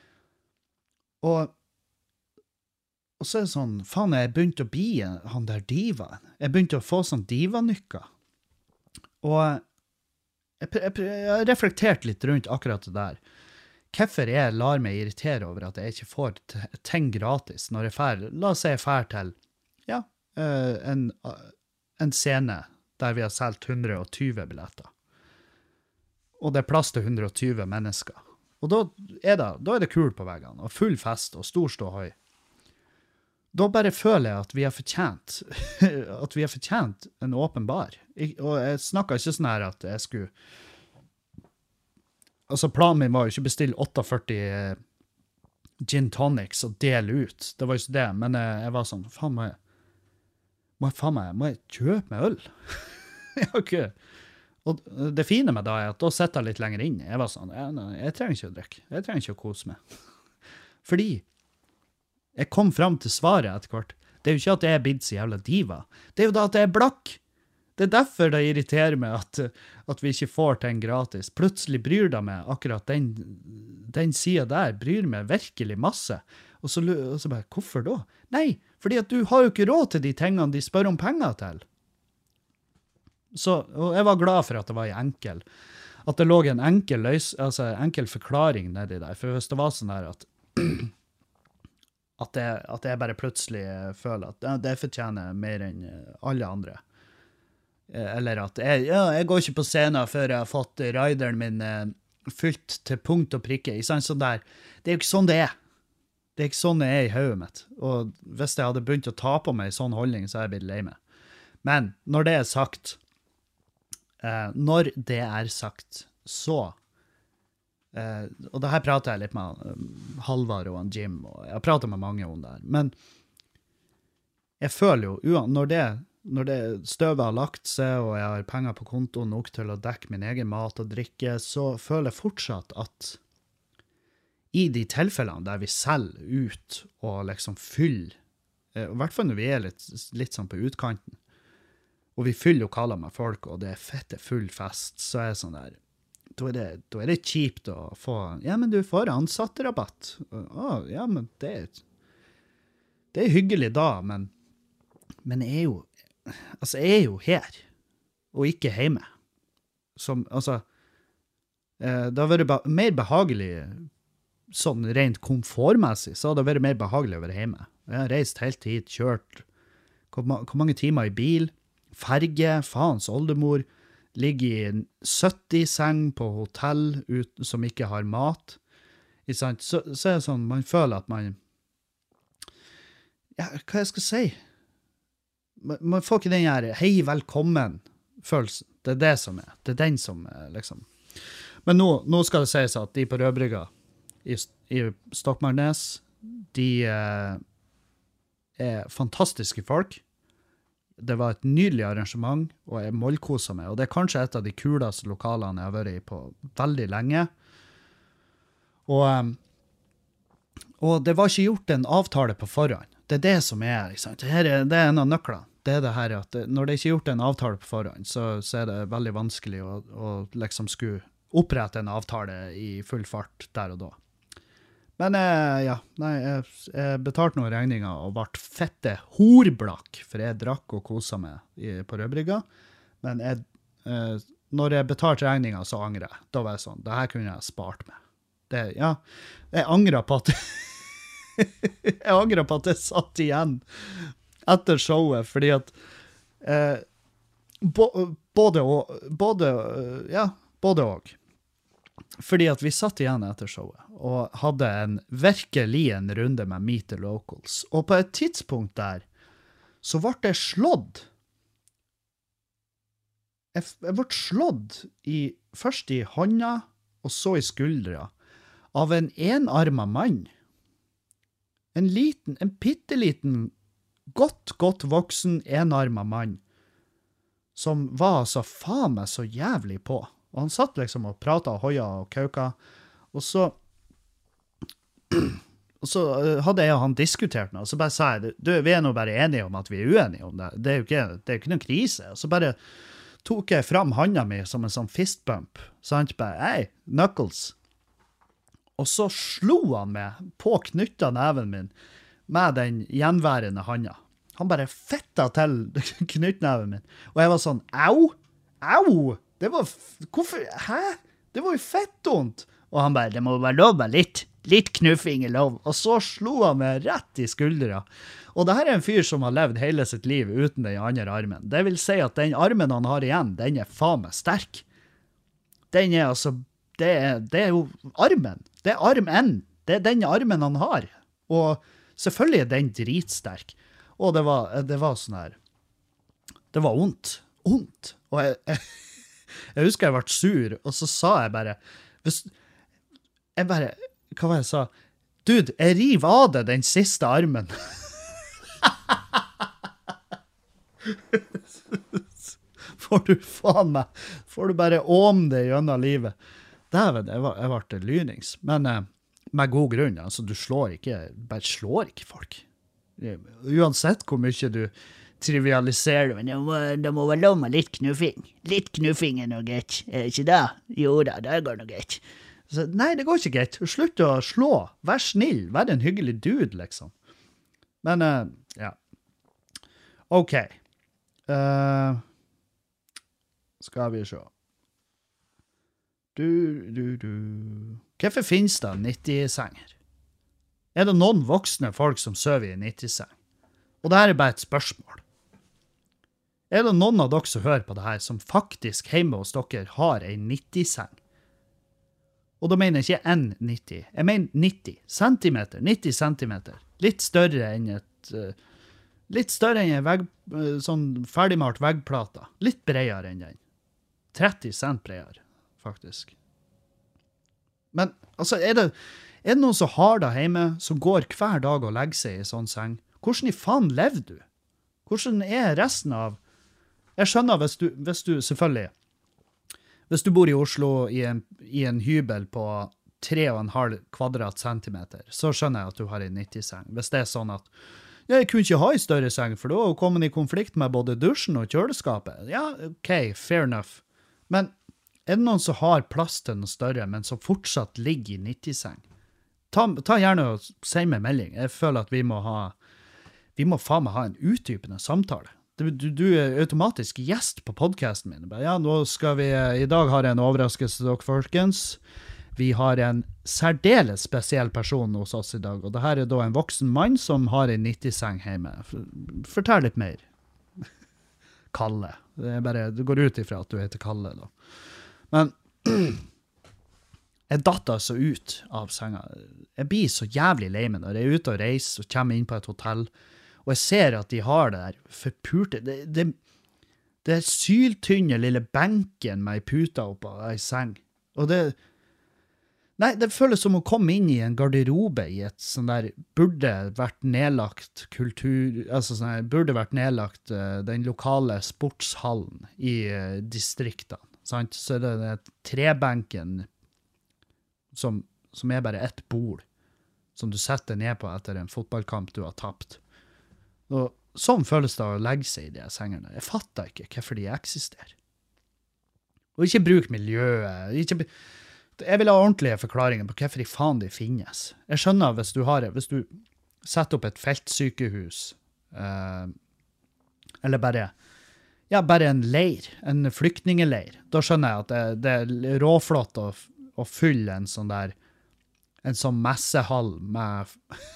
Og Og så er det sånn, faen, jeg begynte å bli han der diva. Jeg begynte å få sånn diva-nykker. Og jeg, jeg, jeg har reflektert litt rundt akkurat det der. Hvorfor jeg lar meg irritere over at jeg ikke får ting gratis når jeg fer, la oss si jeg fer til, ja, en, en scene der vi har solgt hundre og tjue billetter. Og det er plass til hundre og tjue mennesker. Og da er det, da er det kul på veggene, og full fest, og stor ståhøy. Da bare føler jeg at vi har fortjent, at vi har fortjent en åpen bar. Og jeg snakket ikke sånn her at jeg skulle, altså planen min var jo ikke bestille førti gin tonics og dele ut. Det var jo ikke det, men jeg, jeg var sånn, faen må jeg, må jeg, faen meg, må jeg kjøpe meg øl? Jeg har ikke. Og det fine med det er at da sitter jeg litt lenger inn. Jeg var sånn, jeg, nei, jeg trenger ikke å drikke. Jeg trenger ikke å kose meg. Fordi jeg kom frem til svaret etter hvert. Det er jo ikke at jeg er blitt så jævla diva. Det er jo da at jeg er blakk. Det er derfor det irriterer meg at, at vi ikke får ting gratis. Plutselig bryr det meg akkurat den, den siden der, bryr meg virkelig masse. Og så, og så bare, hvorfor da? Nei, fordi at du har jo ikke råd til de tingene de spør om penger til. Så, og jeg var glad for at det var enkel, at det lå en enkel, løs, altså enkel forklaring nedi der. For hvis det var sånn her at At jeg, at jeg bare plutselig føler at det fortjener mer enn alle andre. Eller at jeg, ja, jeg går ikke på scenen før jeg har fått rideren min eh, fylt til punkt og prikke. Sånn, sånn der. Det er jo ikke sånn det er. Det er ikke sånn det er i hodet mitt. Og hvis jeg hadde begynt å ta på meg en sånn holdning, så hadde jeg blitt lei meg. Men når det er sagt, eh, når det er sagt, så, eh, og det her prater jeg litt med um, Halvard og Jim, og jeg har pratet med mange om det her, men jeg føler jo, når det Når det støvet har lagt seg, og jeg har penger på kontoen nok til å dekke min egen mat og drikke, så føler jeg fortsatt at i de tilfellene der vi selger ut og liksom fyller, i hvert fall når vi er litt, litt sånn på utkanten, og vi fyller lokaler med folk, og det er fette full fest, så er det sånn der, da er det, da er det kjipt å få, ja, men du får ansatterabatt. Å, ja, men det er, det er hyggelig da, men, men jeg er jo, altså, jeg er jo her, og ikke hjemme. Som, altså, eh, det har vært be- mer behagelig, sånn rent komfortmessig, så har det vært mer behagelig å være hjemme. Jeg har reist helt hit, kjørt, hvor, ma- hvor mange timer i bil, ferge, faens oldemor, ligger i en sytti-seng på hotell ut, som ikke har mat. Ikke sant? Så, så er det sånn, man føler at man, ja, hva jeg skal si? Man får ikke den her hei, velkommen følelsen. Det er det som er. Det er den som er, liksom. Men nå, nå skal det sies at de på Rødbrygga i, i Stokmarknes, de eh, er fantastiske folk. Det var et nydelig arrangement, og jeg målkoser meg. Og det er kanskje et av de kuleste lokalene jeg har vært i på veldig lenge. Og, eh, og det var ikke gjort en avtale på forhånd. Det er det som er, ikke sant? Det, her er, det er en av nøklene. Det er det her at det, når det ikke er gjort en avtale på forhånd, så, så er det veldig vanskelig å, å liksom skulle opprette en avtale i full fart der og da. Men eh, ja, nei, jeg, jeg betalte noen regninger og ble fette horblakk, for jeg drakk og koset meg i, på Rødbrygga. Men jeg, eh, når jeg betalte regninger, så angrer jeg. Da var jeg sånn, det her kunne jeg spart meg. Det, ja, jeg angrer på at jeg angrer på at jeg satt igjen etter showet, fordi at eh, bo, både og, både, ja, både og. Fordi at vi satt igjen etter showet, og hadde en virkelig en runde med Meet the Locals. Og på et tidspunkt der, så ble jeg slått. Jeg, jeg ble slått i, først i hånda, og så i skuldra, av en enarmet mann. En liten, en pitteliten, godt, godt voksen, enarmet mann, som var så faen meg så jævlig på. Og han satt liksom og pratet og hoia og kauka, og så, og så hadde jeg og han diskutert noe, og så bare sa jeg, du, vi er nå bare enige om at vi er uenige om det, det er jo ikke, det er jo ikke noen krise, og så bare tok jeg fram handa mi som en sånn fistbump, så han bare, hei, Knuckles. Og så slo han meg på knytta neven min med den gjenværende handa. Han bare fetta til knyttneven min. Og jeg var sånn, au, au, det var, hvorfor, hæ? Det var jo fett ondt. Og han bare, det må være lov med litt, litt knuffing i lov. Og så slo han meg rett i skuldra. Og det her er en fyr som har levd hele sitt liv uten den andre armen. Det vil si at den armen han har igjen, den er faen meg sterk. Den er altså, det er, det er jo armen. Det er arm N. Det er den armen han har. Og selvfølgelig er den dritsterk. Og det var, det var sånn her, det var ondt, ondt. Og jeg, jeg, jeg husker jeg ble sur, og så sa jeg bare, hvis, jeg bare, hva var det jeg sa? Dude, jeg river av deg den siste armen. Får du faen meg, får du bare åm det gjennom livet. Dæven, jeg, var, jeg ble lynings. Men eh, med god grunn, altså du slår ikke, bare slår ikke folk. Uansett hvor mye du trivialiserer, men det må, det må være lov med litt knuffing. Litt knuffing er noe greit, er det ikke det? Jo da, det går noe greit. Så, nei, det går ikke greit. Slutt å slå. Vær snill, vær en hyggelig dude, liksom. Men, uh, ja. Ok. Uh, skal vi se. Du, du, du. Hvorfor finnes det nitti-senger? Er det noen voksne folk som sover i en nitti-seng? Og det her er bare et spørsmål. Er det noen av dere som hører på det her, som faktisk hjemme hos dere har en nitti-seng? Og da mener jeg ikke en nitti. Jeg mener nitti centimeter. nitti centimeter. Litt større enn et... Uh, litt større enn en vegg, uh, sånn ferdigmalt veggplata. Litt bredere enn den. tretti cent bredere, faktisk. Men, altså, er det, er det noen som har det hjemme, som går hver dag og legger seg i sånn seng? Hvordan i faen lever du? Hvordan er resten av... Jeg skjønner hvis du, hvis du selvfølgelig... Hvis du bor i Oslo i en, i en hybel på tre og en halv kvadrat centimeter, så skjønner jeg at du har en nitti-seng. Hvis det er sånn at jeg kunne ikke ha en større seng, for da har kommet i konflikt med både dusjen og kjøleskapet. Ja, ok, fair enough. Men er det noen som har plass til noe større, men som fortsatt ligger i nitti-seng? Ta, ta gjerne og si meg melding. Jeg føler at vi må ha, vi må faen meg ha en utdypende samtale. Du, du, du er automatisk gjest på podcasten min. Ja, nå skal vi, i dag har jeg en overraskelse til dere, folkens. Vi har en særdeles spesiell person hos oss i dag, og det her er da en voksen mann som har en nitti-seng hjemme. Fortell litt mer. Kalle. Det er bare, du går ut ifra at du heter Kalle da. Men jeg datt altså ut av senga. Jeg blir så jævlig lei meg når jeg er ute og reiser og kommer inn på et hotell, og jeg ser at de har det der forpurte, det, det, det er syltynne lille benken med ei puta oppå ei seng. Og det, nei, det føles som å komme inn i en garderobe i et sånn der, burde vært nedlagt kultur, altså sånn der, burde vært nedlagt uh, den lokale sportshallen i uh, distriktene, sant? Så det er det trebenken som, som er bare ett bord, som du setter ned på etter en fotballkamp du har tapt. Og sånn føles det å legge seg i de sengene. Jeg fatter ikke hvorfor de eksisterer. Og ikke bruk miljøet. Ikke, jeg vil ha ordentlige forklaringer på hvorfor de faen de finnes. Jeg skjønner hvis du har, hvis du setter opp et feltsykehus, eh, eller bare, ja, bare en leir, en flyktningeleir. Da skjønner jeg at det, det er råflott å, å fylle en sånn der, en sånn messehall med...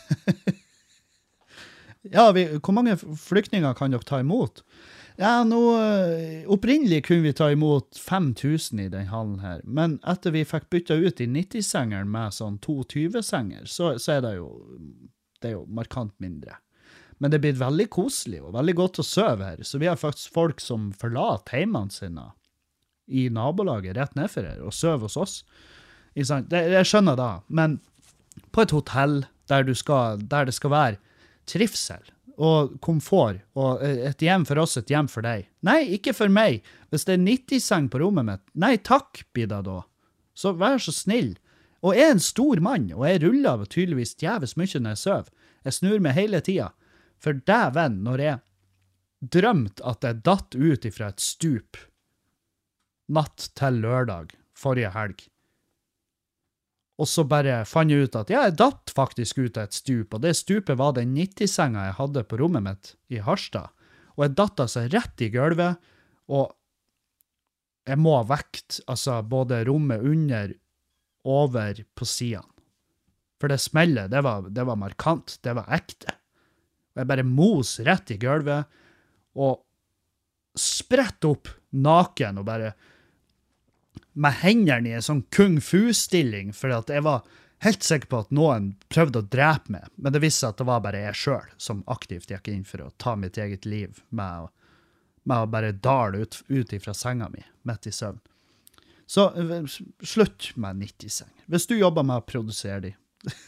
Ja, vi, hvor mange flyktninger kan dere ta imot? Ja, nå, opprinnelig kunne vi ta imot fem tusen i den hallen her, men etter vi fikk bytta ut i nitti-sengeren med sånn to tyve-senger, så, så er det jo, det er jo markant mindre. Men det blir veldig koselig og veldig godt å sove her, så vi har faktisk folk som forlater heimene sine i nabolaget rett nedfor her og søver hos oss. Det, jeg skjønner da, men på et hotell der, du skal, der det skal være trivsel og komfort, og et hjem for oss, et hjem for deg. Nei, ikke for meg. Hvis det er nitti-seng på rommet mitt, nei takk, blir det da. Så vær så snill. Og jeg er en stor mann, og jeg ruller av tydeligvis djeves mye når jeg søv. Jeg snur meg hele tiden. For dæven, når jeg drømte at jeg datt ut ifra et stup natt til lørdag, forrige helg, og så bare fant jeg ut at ja, jeg datt faktisk ut av et stup, og det stupet var den nitti-senga jeg hadde på rommet mitt i Harstad. Og jeg datt altså rett i gulvet, og jeg må ha vekt, altså både rommet under, over på siden. For det smellet, det var, det var markant, det var ekte. Og jeg bare mos rett i gulvet, og sprett opp naken, og bare med hendene i en sånn kung fu-stilling, for at jeg var helt sikker på at noen prøvde å drepe meg, men det viste at det var bare jeg selv som aktivt gikk inn for å ta mitt eget liv med å, med å bare dale ut, ut ifra senga mi, midt i søvn. Så slutt med nitti-seng. Hvis du jobber med å produsere de,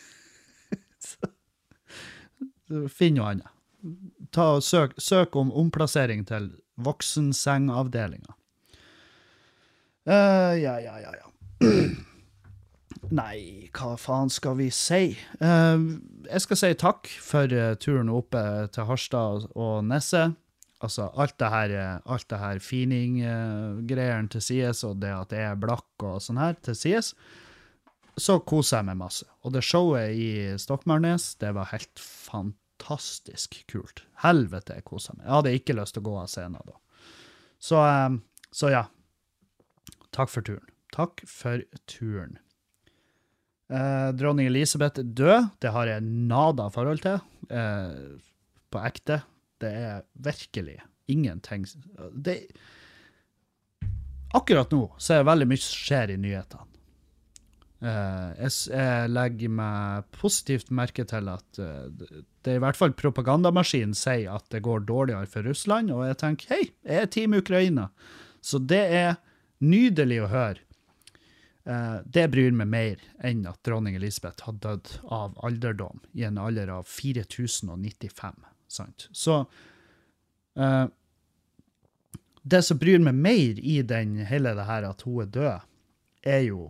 så finn noe annet. Ta og søk, søk om omplassering til voksensengavdelingen. Uh, ja, ja, ja, ja. Nei, hva faen skal vi si? Uh, jeg skal si takk for uh, turen oppe til Harstad og, og Nesse. Altså, alt det her, alt det her fining-greierne uh, til sides, og det at jeg er blakk og sånn her til sides, så koser jeg meg masse. Og det showet i Stokmarknes, det var helt fantastisk kult. Helvete, jeg koser meg. Jeg hadde ikke lyst til å gå av scenen da. Så, um, så ja. Takk for turen. Takk for turen. Eh, dronning Elisabeth er død. Det har jeg nada forhold til. Eh, på ekte. Det er virkelig ingenting. Det, akkurat nå så er det veldig mye som skjer i nyhetene. Uh, jeg, jeg legger meg positivt merke til at uh, det er i hvert fall propagandamaskinen sier at det går dårligere for Russland, og jeg tenker, hei, jeg er team Ukraina. Så det er nydelig å høre. Uh, det bryr meg mer enn at dronning Elisabeth har dødd av alderdom i en alder av fire tusen nittifem. Sant? Så uh, det som bryr meg mer i den hele det her at hun er død, er jo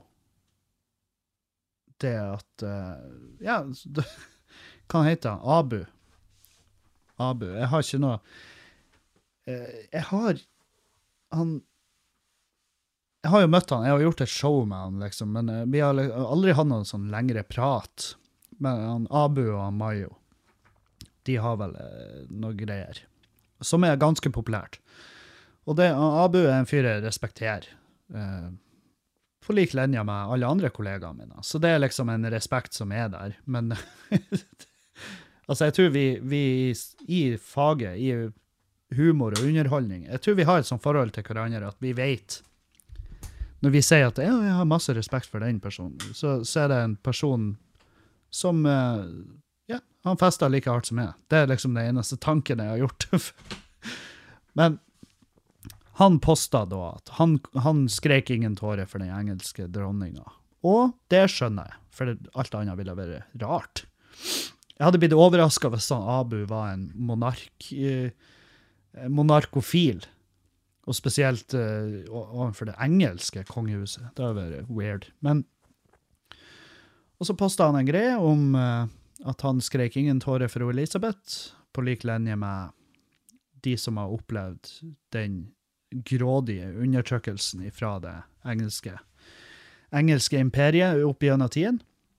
det at, uh, ja, hva heter han? Abu. Abu. Jeg har ikke noe, uh, jeg har, han, jeg har jo møtt han, jeg har gjort et show med han, liksom, men uh, vi har aldri hatt noen sånn lengre prat. Men han Abu og han Mayo, de har vel uh, noe greier, som er ganske populært. Og det, Abu er en fyr jeg respekterer, uh, på lik linje med alle andre kollegaene mine. Så det er liksom en respekt som er der. Men altså, jeg tror vi, vi i faget, i humor og underholdning, jeg tror vi har et sånt forhold til hverandre at vi vet, når vi sier at ja, jeg har masse respekt for den personen, så, så er det en person som, ja, han fester like hardt som jeg. Det er liksom det eneste tanken jeg har gjort. Men han postet da at han, han skrek ingen tårer for den engelske dronninga. Og det skjønner jeg, for alt annet ville være rart. Jeg hadde blitt overrasket hvis han Abu var en monark, eh, monarkofil, og spesielt eh, overfor det engelske kongehuset. Det hadde vært weird. Men, og så postet han en greie om eh, at han skrek ingen tårer for Elisabeth, på lik linje med de som har opplevd den grådige undertrykkelsen fra det engelske, engelske imperiet opp gjennom tiden.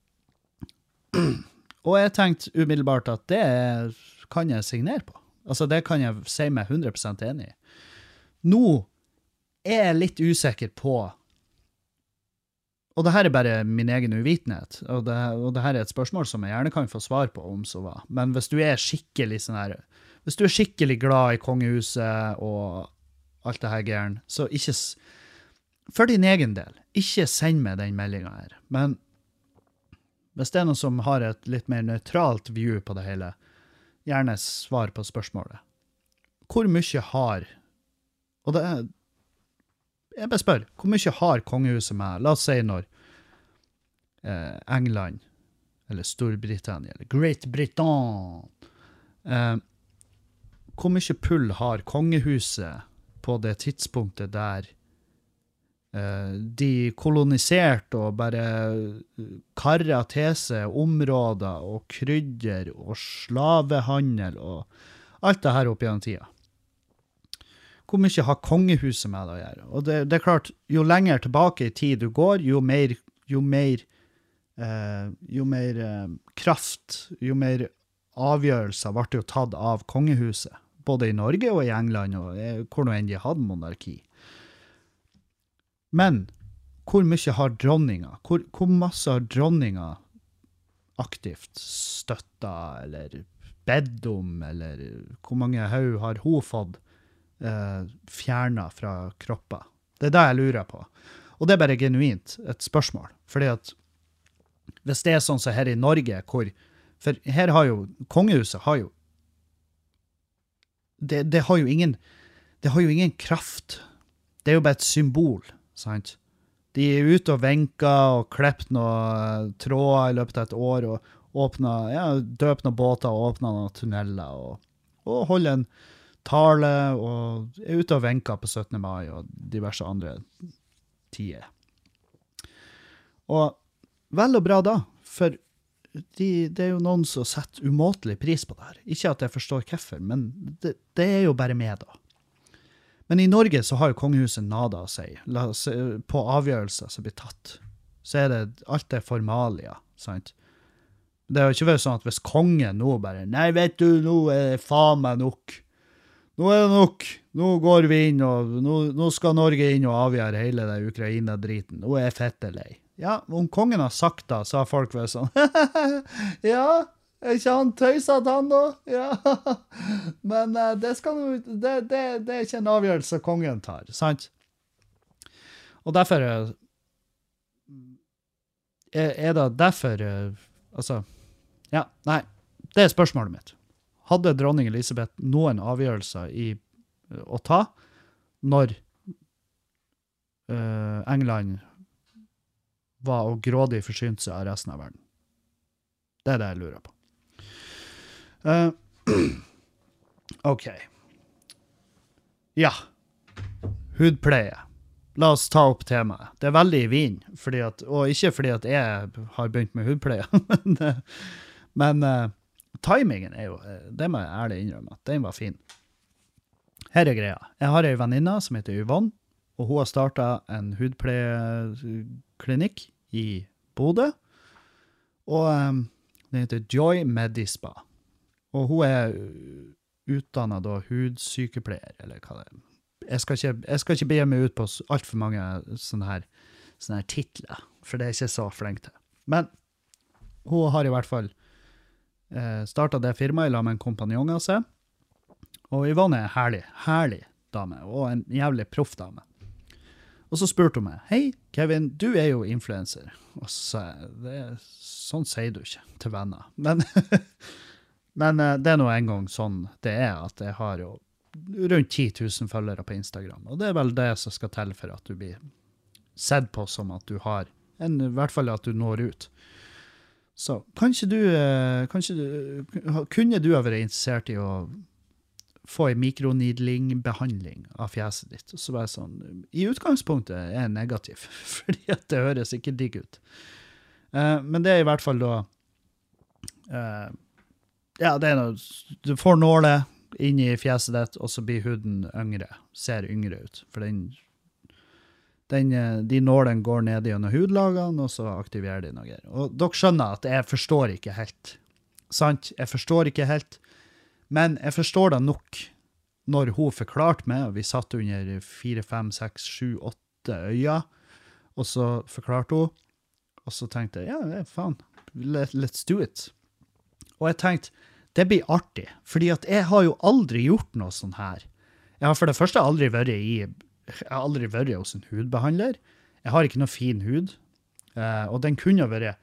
Og jeg tenkte umiddelbart at det kan jeg signere på. Altså det kan jeg si meg hundre prosent enig i. Nå er jeg litt usikker på, og det her er bare min egen uvitenhet, og det, og det her er et spørsmål som jeg gjerne kan få svar på om så var. Men hvis du er skikkelig sånn her, hvis du er skikkelig glad i kongehuset og alt det her gæren, så ikke, for din egen del, ikke send meg den meldingen her. Men hvis det er noen som har et litt mer nøytralt view på det hele, gjerne svar på spørsmålet. Hvor mye har, og det er, jeg bare spør, hvor mye har kongehuset med, la oss si når eh, England, eller Storbritannia, eller Great Britain, eh, hvor mye pull har kongehuset på det tidspunktet der uh, de koloniserte og bare karret til seg områder og krydder og slavehandel og alt det her opp gjennom tida. Hvor mye har kongehuset med det å gjøre? Og det, det er klart, jo lenger tilbake i tid du går, jo mer, jo mer, uh, jo mer uh, kraft, jo mer avgjørelser ble jo tatt av kongehuset. Både i Norge og i England, og hvor nå enn de hadde monarki. Men, hvor mye har dronninga? Hvor, hvor masse har dronninga aktivt støttet, eller bedt om, eller hvor mange haug har hun fått eh, fjernet fra kropper? Det er det jeg lurer på. Og det er bare genuint et spørsmål. Fordi at, hvis det er sånn som her i Norge, hvor, for her har jo, kongehuset har jo, Det, det har jo ingen det har jo ingen kraft. Det er jo bare et symbol, sant? De er ute og venker og klipper noen tråder i løpet av et år og åpner, ja, døper noen båter og åpner noen tunneler og, og holder en tale og er ute og venker på syttende mai og diverse andre tider. Og vel og bra da, for De, det er jo noen som setter umåtelig pris på det her. Ikke at jeg forstår hvorfor, men det, det er jo bare med da. Men i Norge så har jo kongehuset nada å si. La oss, på avgjørelser som blir tatt, så er det alt det formalia, sant? Det har jo ikke vært sånn at hvis kongen nå bare, nei, vet du, nå er det faen meg nok. Nå er det nok. Nå går vi inn, og nå, nå skal Norge inn og avgjøre hele det Ukraina-driten. Nå er jeg fette lei. Ja, om kongen har sagt det, så har folk vært sånn, ja, Er ikke han tøysete han da? Ja. Men uh, det, skal, det, det, det er ikke en avgjørelse kongen tar, sant? Og derfor er, er det derfor, altså, ja, nei, det er spørsmålet mitt. Hadde dronning Elisabeth noen avgjørelser i å ta når uh, England var og grådig forsynt seg av resten av verden? Det er det jeg lurer på. Uh, ok. Ja. Hudpleie. La oss ta opp temaet. Det er veldig i vin, fordi at, og ikke fordi at jeg har begynt med hudpleie, men, men uh, timingen er jo, det må jeg ærlig innrømme, at den var fin. Her er greia. Jeg har en venninne som heter Yvonne, og hun har startet en hudpleieklinikk i Bodø, og um, den heter Joy Medispa. Og hun er utdannet da hudsykepleier, eller hva det er. Jeg skal ikke, jeg skal ikke be meg ut på alt for mange sånne her, sånne her titler, for det er ikke så flink til. Men hun har i hvert fall eh, startet det firmaet la med en kompanjong av seg, og Yvonne er herlig, herlig dame, og en jævlig proff dame. Og så spurte hun meg, hei Kevin, du er jo influencer. Og så det er, sånn sier du ikke til venner. Men, men det er nå en gang sånn det er, at jeg har jo rundt ti tusen følgere på Instagram. Og det er vel det som skal til for at du blir sett på som at du har, en, i hvert fall at du når ut. Så kanskje du, kanskje du, kunne du ha vært interessert i å få en mikronidling-behandling av fjeset ditt. Og så var jeg sånn, i utgangspunktet er jeg negativ, fordi at det høres ikke digg ut. Uh, men det er i hvert fall da, uh, ja, det er noe, du får nåle inn i fjeset ditt, og så blir huden yngre, ser yngre ut. For den, den, de nålene går ned gjennom hudlagene, og så aktiverer de noe. Og dere skjønner at jeg forstår ikke helt. Sant? Jeg forstår ikke helt. Men jeg forstår det nok når hun forklarte meg, og vi satt under fire, fem, seks, sju, åtte øyne, og så forklarte hun, og så tenkte jeg, ja, faen, let, let's do it. Og jeg tenkte, det blir artig, fordi at jeg har jo aldri gjort noe sånn her. Jeg har for det første aldri vært i, jeg har aldri vært hos en hudbehandler. Jeg har ikke noe fin hud, og den kunne vært,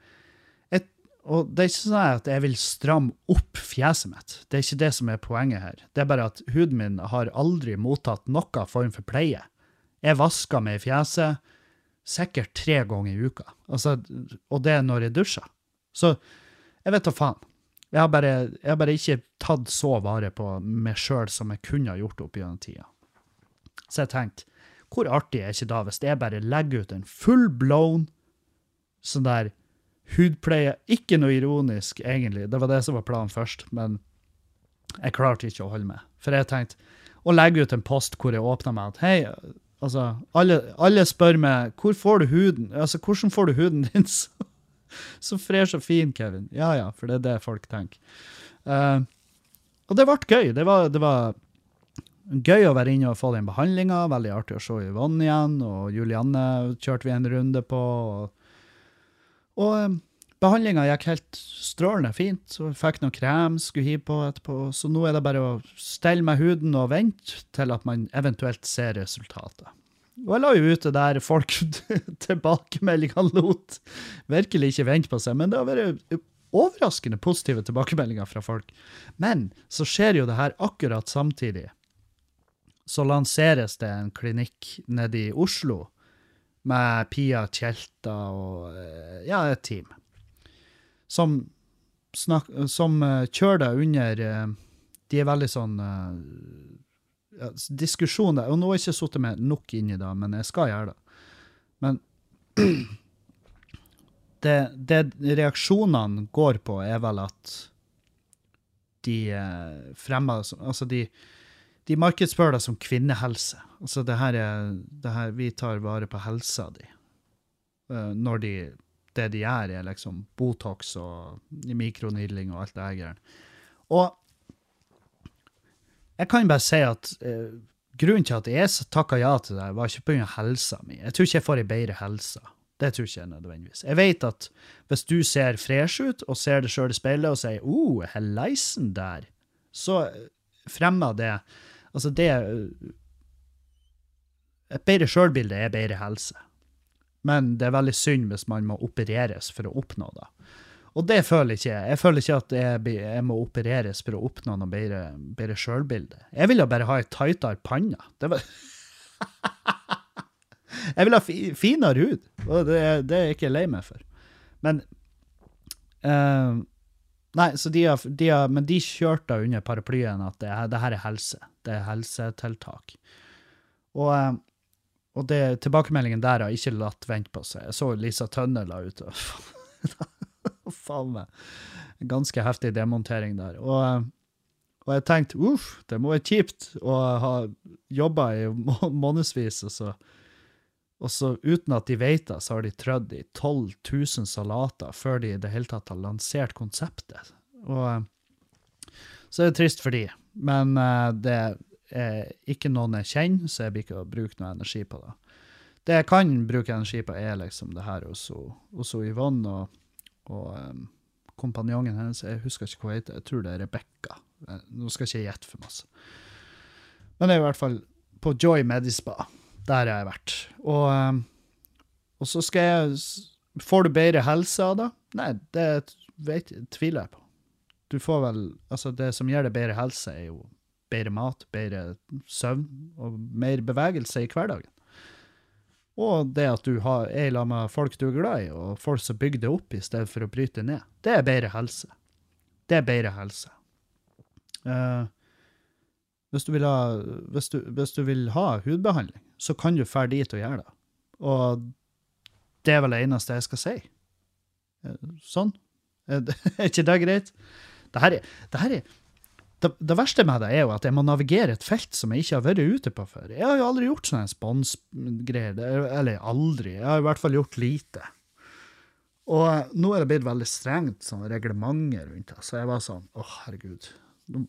og det er ikke sånn at jeg vil stramme opp fjeset mitt. Det er ikke det som er poenget her. Det er bare at huden min har aldri mottatt noen form for pleie. Jeg vasker meg i fjeset sikkert tre ganger i uka. Altså, og det er når jeg dusjer. Så jeg vet da faen. Jeg har, bare, jeg har bare ikke tatt så vare på meg selv som jeg kunne ha gjort opp i den tida. Så jeg tenkte, hvor artig er ikke da hvis jeg bare legger ut en full-blown sånn der hudpleie, ikke noe ironisk egentlig, det var det som var planen først, men jeg klarte ikke å holde med. For jeg tenkte, å legge ut en post hvor jeg åpner meg at, hei, altså, alle, alle spør meg, hvor får du huden? Altså, hvordan får du huden din så, så fresh og fin, Kevin? Ja, ja, for det er det folk tenker. Uh, og det ble gøy, det var, det var gøy å være inne og få den behandlingen, veldig artig å se Yvonne igjen, og Julianne kjørte vi en runde på, og Og um, behandlingen gikk helt strålende fint, så jeg fikk noe krem, skulle hive på etterpå, så nå er det bare å stelle med huden og vente til at man eventuelt ser resultatet. Og jeg la jo ut det der folk tilbakemeldingene lot virkelig ikke vente på seg, men det har vært overraskende positive tilbakemeldinger fra folk. Men så skjer jo det her akkurat samtidig. Så lanseres det en klinikk nede i Oslo, med Pia Tjelta og ja, et team, som, snak, som uh, kjører det under, uh, de er veldig sånn, uh, ja, diskusjoner, og nå har jeg ikke suttet med nok inn i det, men jeg skal gjøre det. Men det, det reaksjonene går på er vel at de uh, fremmer, altså de De markedsfører det som kvinnehelse. Altså det her er, det her, vi tar vare på helsa di. Uh, når de, det de gjør er liksom Botox og mikronidling og alt det her. Og jeg kan bare si at uh, grunnen til at jeg takket ja til det var ikke på grunn av helsa mi. Jeg tror ikke jeg får en bedre helsa. Det tror ikke jeg nødvendigvis. Jeg vet at hvis du ser fresh ut, og ser det selv i speilet, og sier, oh, helleisen der, så fremmer det, altså det, et bedre selvbilde er bedre helse. Men det er veldig synd hvis man må opereres for å oppnå det. Og det føler ikke jeg. Jeg føler ikke at jeg, jeg må opereres for å oppnå noe bedre, bedre selvbilde. Jeg vil jo bare ha et tightere panna. Det var... Jeg vil ha fi, finere hud, og det, det er jeg ikke lei meg for. Men, uh, nei, så de har, de har, men de kjørte under paraplyen at det, det her er helse. Det er helsetiltak. Og, uh, og det, tilbakemeldingen der har ikke latt vente på seg. Jeg så Lisa Tønne la ut, og faen meg, en ganske heftig demontering der. Og, uh, og jeg tenkte, uff, det må være kjipt å ha jobbet i må månedsvis, og så Og så uten at de vet det, så har de trødd i tolv tusen salater før de i det hele tatt har lansert konseptet. Og så er det trist for de. Men uh, det er ikke noen jeg kjenner, så jeg blir ikke å bruke noe energi på det. Det jeg kan bruke energi på er liksom det her hos, hos Yvonne og, og um, kompanjongen hennes. Jeg husker ikke hva jeg heter. Jeg tror det er Rebecca. Nå skal jeg ikke gjette for masse. Men det er i hvert fall på Joy Medispa. Der har jeg vært. Og, um, og så skal jeg... Får du bedre helse av det? Nei, det vet, tviler jeg på. Du får vel... Altså, det som gjør det bedre helse er jo bedre mat, bedre søvn og mer bevegelse i hverdagen. Og det at du har er i lag med folk du er glad i, og folk som bygger det opp i stedet for å bryte ned. Det er bedre helse. Det er bedre helse. Uh, hvis, du vil ha, hvis, du, hvis du vil ha hudbehandling, så kan du fære dit og gjøre det. Og det er vel det eneste jeg skal si. Sånn. Er ikke det greit? Det her er, det, her er det, det verste med det er jo at jeg må navigere et felt som jeg ikke har vært ute på før. Jeg har jo aldri gjort sånne sponsgreier, eller aldri. Jeg har i hvert fall gjort lite. Og nå er det blitt veldig strengt sånn reglementer rundt det. Så jeg var sånn, åh oh, herregud. Nå,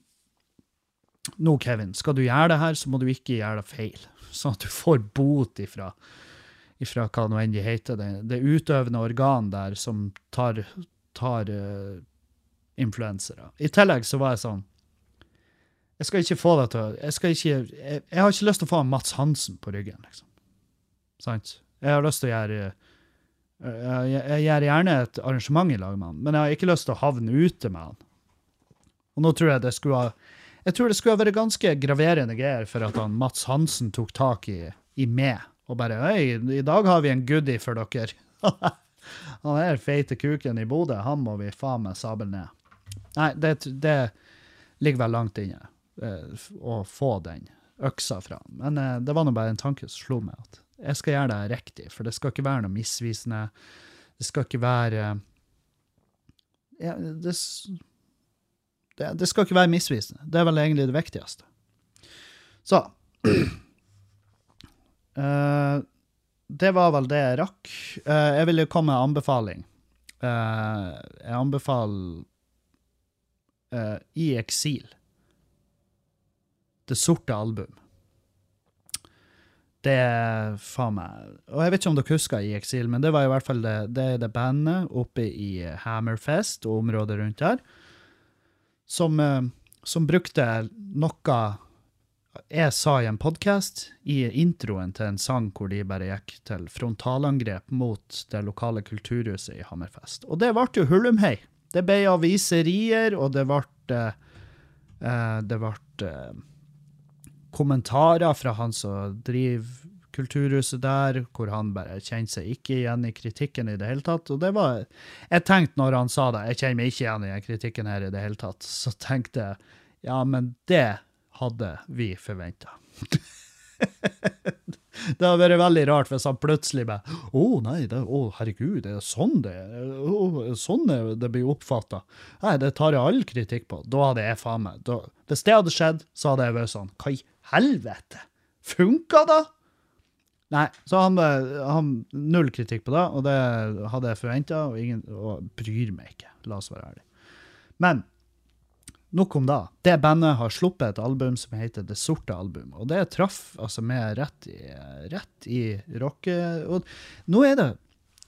nå, Kevin, skal du gjøre det her, så må du ikke gjøre det feil. Sånn at du får bot ifra, ifra hva noe enn de heter, det, det utøvende organ der som tar, tar uh, influensere. I tillegg så var jeg sånn, jeg skal ikke få det til, jeg skal ikke, jeg, jeg har ikke lyst til å få Mats Hansen på ryggen, liksom. Sant? Jeg har lyst til å gjøre, uh, jeg, jeg gjør gjerne et arrangement i lag med han, men jeg har ikke lyst til å havne ute med han. Og nå tror jeg det skulle ha, Jeg tror det skulle ha vært ganske graverende greier for at han Mats Hansen tok tak i, i meg, og bare, hei, i dag har vi en goodie for dere. Han er feite kuken i Bodø, han må vi faen meg sabel ned. Nei, det, det ligger vel langt inne, eh, å få den øksa fra han. Men eh, det var nå bare en tanke som slo meg at jeg skal gjøre det riktig, for det skal ikke være noe misvisende, det skal ikke være, ja, det Det, det skal ikke være misvisende. Det er vel egentlig det viktigste. Så. Uh, det var vel det jeg rakk. Uh, jeg ville komme med en anbefaling. Uh, jeg anbefaler uh, I Eksil. Det sorte album. Det er faen meg... Og jeg vet ikke om dere husker I Eksil, men det var i hvert fall det, det, det bandet oppe i Hammerfest og området rundt her. Som, som brukte noe jeg sa i en podcast i introen til en sang hvor de bare gikk til frontalangrep mot det lokale kulturhuset i Hammerfest. Og det ble jo hulumhei. Det ble aviserier, og det ble, eh, det ble eh, kommentarer fra han som driver kulturhuset der, hvor han bare kjente seg ikke igjen i kritikken i det hele tatt. Og det var, jeg tenkte når han sa det, jeg kjenner meg ikke igjen i kritikken her i det hele tatt, så tenkte jeg, ja, men det hadde vi forventet. Det hadde vært veldig rart hvis han plutselig bare, å oh, nei, det, oh, herregud, det er sånn det, oh, sånn det, det blir oppfattet. Nei, det tar jeg all kritikk på. Da hadde jeg faen meg. Da, hvis det hadde skjedd, så hadde jeg vært sånn, hva i helvete? Funka da? Nei, så han, han null kritikk på det, og det hadde jeg forventet, og, ingen, og bryr meg ikke, la oss være ærlig. Men, nok om da. Det bandet har sluppet et album som heter Det Sorte Album, og det traff altså med rett i, rett i rock, og nå er det,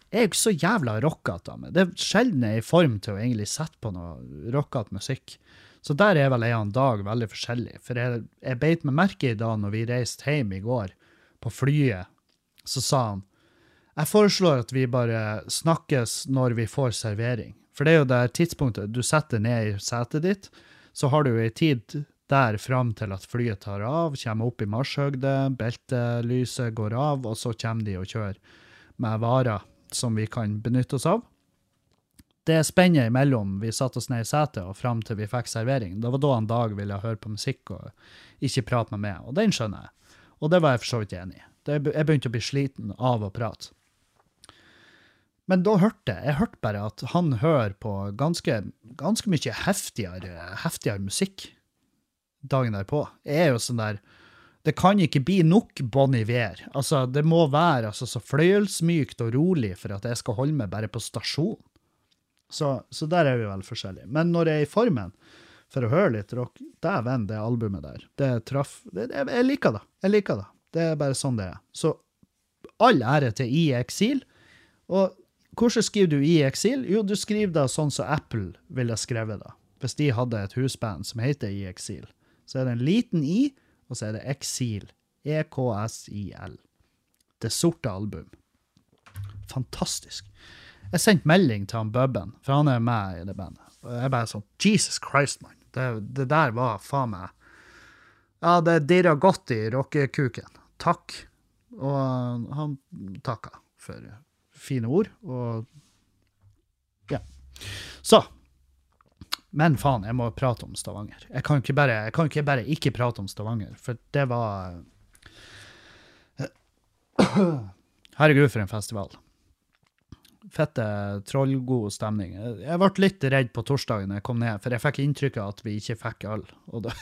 jeg er jo ikke så jævla rockete av meg. Det er sjelden jeg er i form til å egentlig sette på noe rockete musikk. Så der er vel jeg en dag veldig forskjellig. For jeg, jeg beit meg merke i dag når vi reiste hjem i går på flyet, så sa han, jeg foreslår at vi bare snakkes når vi får servering. For det er jo det tidspunktet du setter ned i setet ditt, så har du jo en tid der frem til at flyet tar av, kommer opp i marshøgde, beltelyset går av, og så kommer de og kjører med varer som vi kan benytte oss av. Det spennet imellom vi satt oss ned i setet og frem til vi fikk servering. Det var da en dag ville høre på musikk og ikke prate med meg, og den skjønner jeg. Og det var jeg for så vidt enig i. Det, jeg begynte å bli sliten av å prate. Men da hørte jeg, jeg hørte bare at han hører på ganske, ganske mye heftigere, heftigere musikk dagen derpå. Jeg er jo sånn der, det kan ikke bli nok Bon Iver. Altså, det må være altså, så fløyelsmykt og rolig for at jeg skal holde meg bare på stasjon. Så, så der er vi vel forskjellige. Men når jeg er i formen for å høre litt rock, dæven, det albumet der, det traff, det, det, jeg liker det, jeg liker det. Det er bare sånn det er. Så all ære til I Exil, og hvordan skriver du I Exil? Jo, du skriver da sånn som Apple ville skrevet da. Hvis de hadde et husband som heter I Exil, så er det en liten I, og så er det Exil. E K S I L. Det sorte album. Fantastisk. Jeg sendte melding til han Bubben, for han er med i det bandet. Og jeg bare sånn, Jesus Christ, man. Det, det der var faen meg. Ja, det dirra godt i rockekuken. Takk. Og han takket for fine ord, og ja. Så, men faen, jeg må prate om Stavanger. Jeg kan ikke bare, jeg kan ikke bare ikke prate om Stavanger, for det var herregud for en festival. Fette, trollgod stemning. Jeg ble litt redd på torsdagen når jeg kom ned, for jeg fikk inntrykk av at vi ikke fikk øl, og da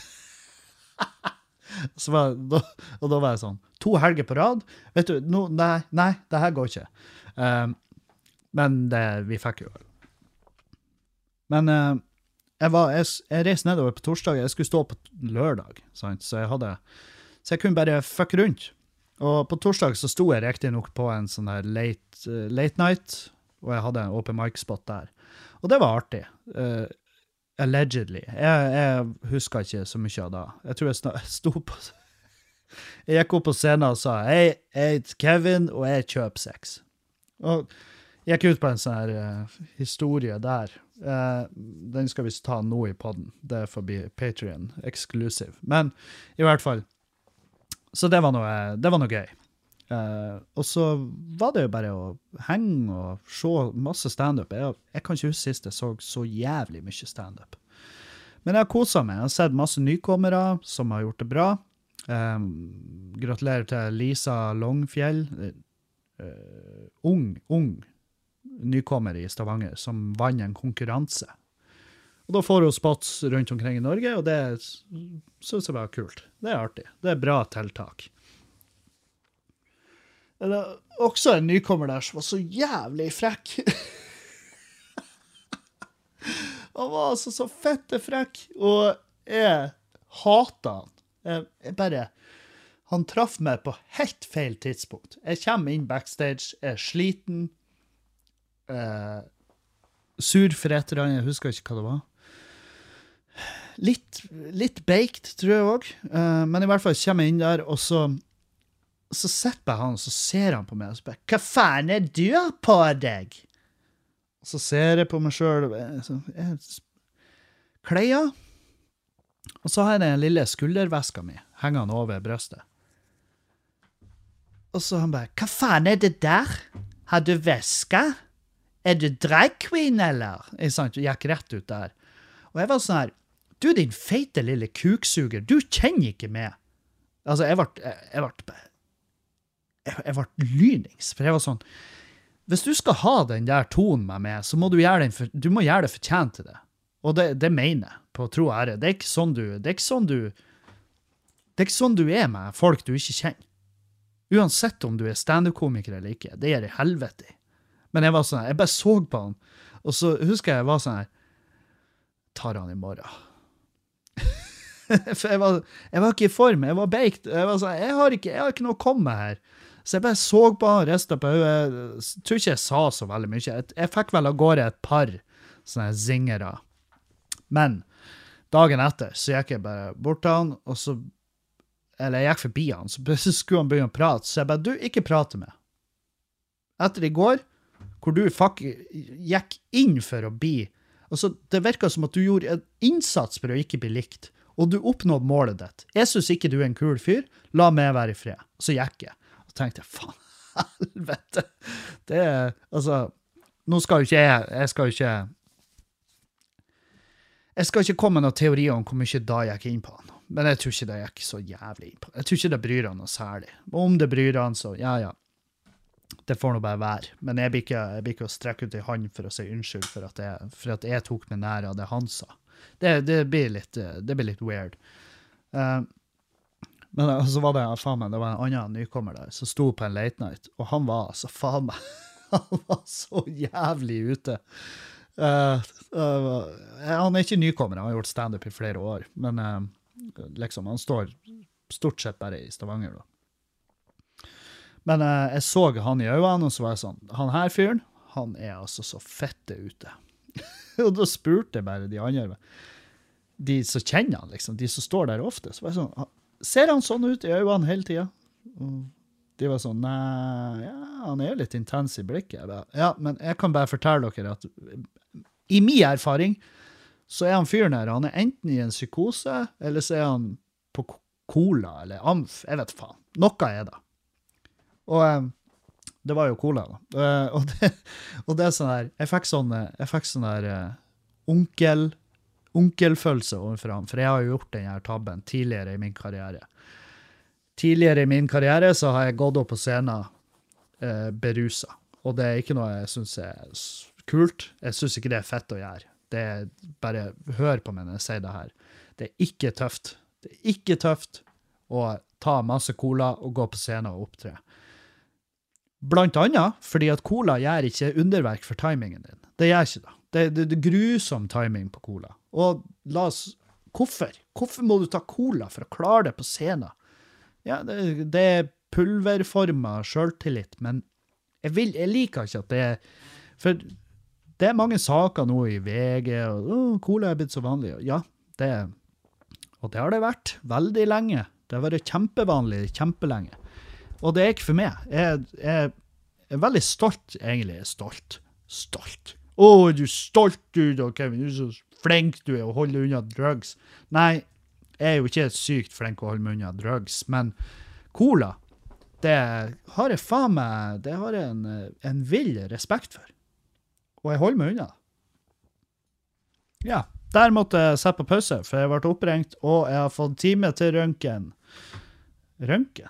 så var, da, og da var jeg sånn, to helger på rad, vet du, no, nei, nei, det her går ikke. Um, men det, vi fikk jo øl. Men uh, jeg, var, jeg, jeg reiste nedover på torsdag, jeg skulle stå på lørdag, sant? Så jeg hadde, så jeg kunne bare fuck rundt. Og på torsdag så sto jeg riktig nok på en sånn her late, uh, late night, og jeg hadde en open mic spot der. Og det var artig. Uh, allegedly. Jeg, jeg husker ikke så mye av det. Jeg tror jeg sto på... Jeg gikk opp på scenen og sa, hei, jeg heter Kevin, og jeg kjøper sex. Og jeg gikk ut på en sånn her uh, historie der. Uh, den skal vi ta nå i podden. Det får bli Patreon exclusive. Men i hvert fall, så det var noe, det var noe gøy. Uh, og så var det jo bare å henge og se masse stand-up. Jeg, jeg kan ikke huske sist jeg så så jævlig mye stand-up. Men jeg har koset meg. Jeg har sett masse nykommere som har gjort det bra. Um, gratulerer til Lisa Longfjell. Uh, ung, ung nykommer i Stavanger som vann en konkurranse. Og da får hun spots rundt omkring i Norge, og det synes jeg var kult. Det er artig. Det er bra tiltak. Det er også en nykommer der som var så jævlig frekk. Han var altså så fette frekk, og jeg hatet han. Jeg, jeg bare, han traff meg på helt feil tidspunkt. Jeg kommer inn backstage, jeg er sliten, eh, sur for et eller annet, jeg husker ikke hva det var. Litt, litt baked, tror jeg også. Eh, men i hvert fall kommer jeg inn der, og så så setter han, og så ser han på meg og spør, hva faen er du på deg? Og så ser jeg på meg selv, klær, og så har jeg den lille skulderveska mi, henger han over brøstet. Og så han bare, hva faen er det der? Har du veska? Er du drag queen, eller? Jeg sant, gikk rett ut der. Og jeg var sånn her, du din feite lille kuksuger, du kjenner ikke meg. Altså, jeg ble, jeg, jeg ble Jeg, jeg ble lynings, for jeg var sånn, hvis du skal ha den der tonen med meg, så må du gjøre, den for, du må gjøre det fortjent til det. Og det, det mener jeg, på tro og ære. Det er ikke sånn du, det er ikke sånn du, det er ikke sånn du er med folk du ikke kjenner. Uansett om du er stand-up-komiker eller ikke, det er i helvete. Men jeg var sånn, jeg bare så på han, og så husker jeg jeg var sånn her, tar han i morgen. For jeg var, jeg var ikke i form, jeg var baked, jeg var sånn, jeg har ikke, jeg har ikke noe å komme med her. Så jeg bare så på han, ristet på øyet. Jeg tror ikke jeg sa så veldig mye. Jeg, jeg fikk vel av gårde et par sånne zingere. Men dagen etter så gikk jeg bare bort til han, og så, eller jeg gikk forbi han, så skulle han begynne å prate. Så jeg bare, du, ikke prate med. Etter i går, hvor du faktisk gikk inn for å bli, altså det virker som at du gjorde en innsats for å ikke bli likt, og du oppnådde målet ditt. Jeg synes ikke du er en kul fyr, la meg være i fred. Så gikk jeg. Tenkte jeg, faen, helvete. Det er, altså, nå skal jo ikke jeg, jeg skal jo ikke, jeg skal ikke komme med noen teorier om hvor mye da jeg gikk inn på han. Men jeg tror ikke det gikk så jævlig inn på. Jeg tror ikke det bryr han noe særlig. Og om det bryr han, så, ja, ja. Det får nå bare være. Men jeg blir ikke, jeg blir ikke å strekke ut i hånd for å si unnskyld for at jeg, for at jeg tok meg nær av det han sa. Det, det, blir, litt, det blir litt weird. Uh, Men så var det, faen meg, det var en annen nykommer der, som sto på en late night, og han var altså, faen meg, han var så jævlig ute. Uh, uh, han er ikke nykommer, han har gjort stand-up i flere år, men uh, liksom, han står stort sett bare i Stavanger da. Men uh, jeg så han i øynene, og så var jeg sånn, han her fyren, han er altså så fette ute. Og da spurte jeg bare de andre, de som kjenner han, liksom, de som står der ofte, så var jeg sånn, ser han sånn ut i øynene hele tiden? Og de var sånn, nei, ja, han er litt intens i blikket. Jeg bare, ja, men jeg kan bare fortelle dere at i min erfaring, så er han fyren her, han er enten i en psykose, eller så er han på cola, eller amf, jeg vet faen. Noe er det. Og det var jo cola da. Og det, og det er sånn her, jeg fikk sånn, jeg fikk sånn her uh, onkel, onkelfølelse overfor ham, for jeg har jo gjort denne tabben tidligere i min karriere. Tidligere i min karriere så har jeg gått opp på scenen eh, beruset, og det er ikke noe jeg synes er kult. Jeg synes ikke det er fett å gjøre. Det er bare, hør på meg når jeg sier det her. Det er ikke tøft. Det er ikke tøft å ta masse cola og gå på scenen og opptre. Blant annet fordi at cola gjør ikke underverk for timingen din. Det gjør ikke det. Det, det, det er grusom timing på cola. Og la oss, hvorfor? Hvorfor må du ta cola for å klare det på scenen? Ja, det, det er pulverformet selvtillit, men jeg, vil, jeg liker ikke at det er, for det er mange saker nå i V G, og oh, cola er blitt så vanlig. Ja, det er, og det har det vært veldig lenge. Det har vært kjempevanlig, kjempelenge. Og det er ikke for meg. Jeg, jeg, jeg er veldig stolt, egentlig. Jeg er stolt. Stolt. Å, oh, er du stolt, du da, Kevin? Du er så flink du er å holde unna drugs. Nei, jeg er jo ikke sykt flink å holde meg unna drugs, men cola, det har jeg faen meg, det har jeg en, en vill respekt for. Og jeg holder meg unna. Ja, der måtte jeg sette på pause, for jeg ble opprengt, og jeg har fått time til røntgen. Røntgen?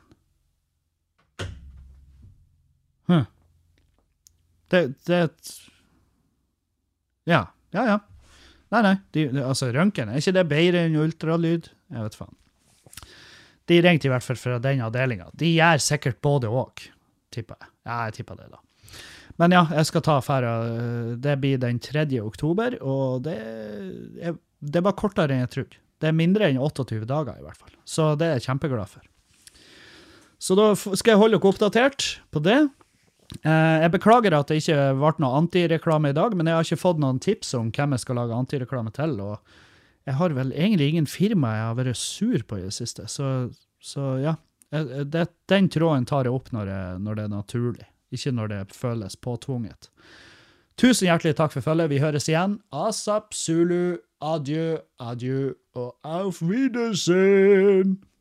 Hm. Det, det er et... Ja, ja, ja. Nei, nei, de, de, altså røntgen, er ikke det bedre enn ultralyd? Jeg vet faen. De ringte i hvert fall fra den avdelingen. De gjør sikkert både og, tipper jeg. Ja, jeg tipper det da. Men ja, jeg skal ta affære. Det blir den tredje oktober, og det, er, det var kortere enn jeg trodde. Det er mindre enn åttiåtte dager i hvert fall. Så det er jeg kjempeglad for. Så da skal jeg holde dere oppdatert på det. Jeg beklager at det ikke ble noe antireklame i dag, men jeg har ikke fått noen tips om hvem jeg skal lage antireklame til, og jeg har vel egentlig ingen firma jeg har vært sur på i det siste, så, så ja, det, den tråden tar jeg opp når, jeg, når det er naturlig, ikke når det føles påtvunget. Tusen hjertelig takk for følget, vi høres igjen. Asap, Zulu, adjø, adjø, og auf Wiedersehen!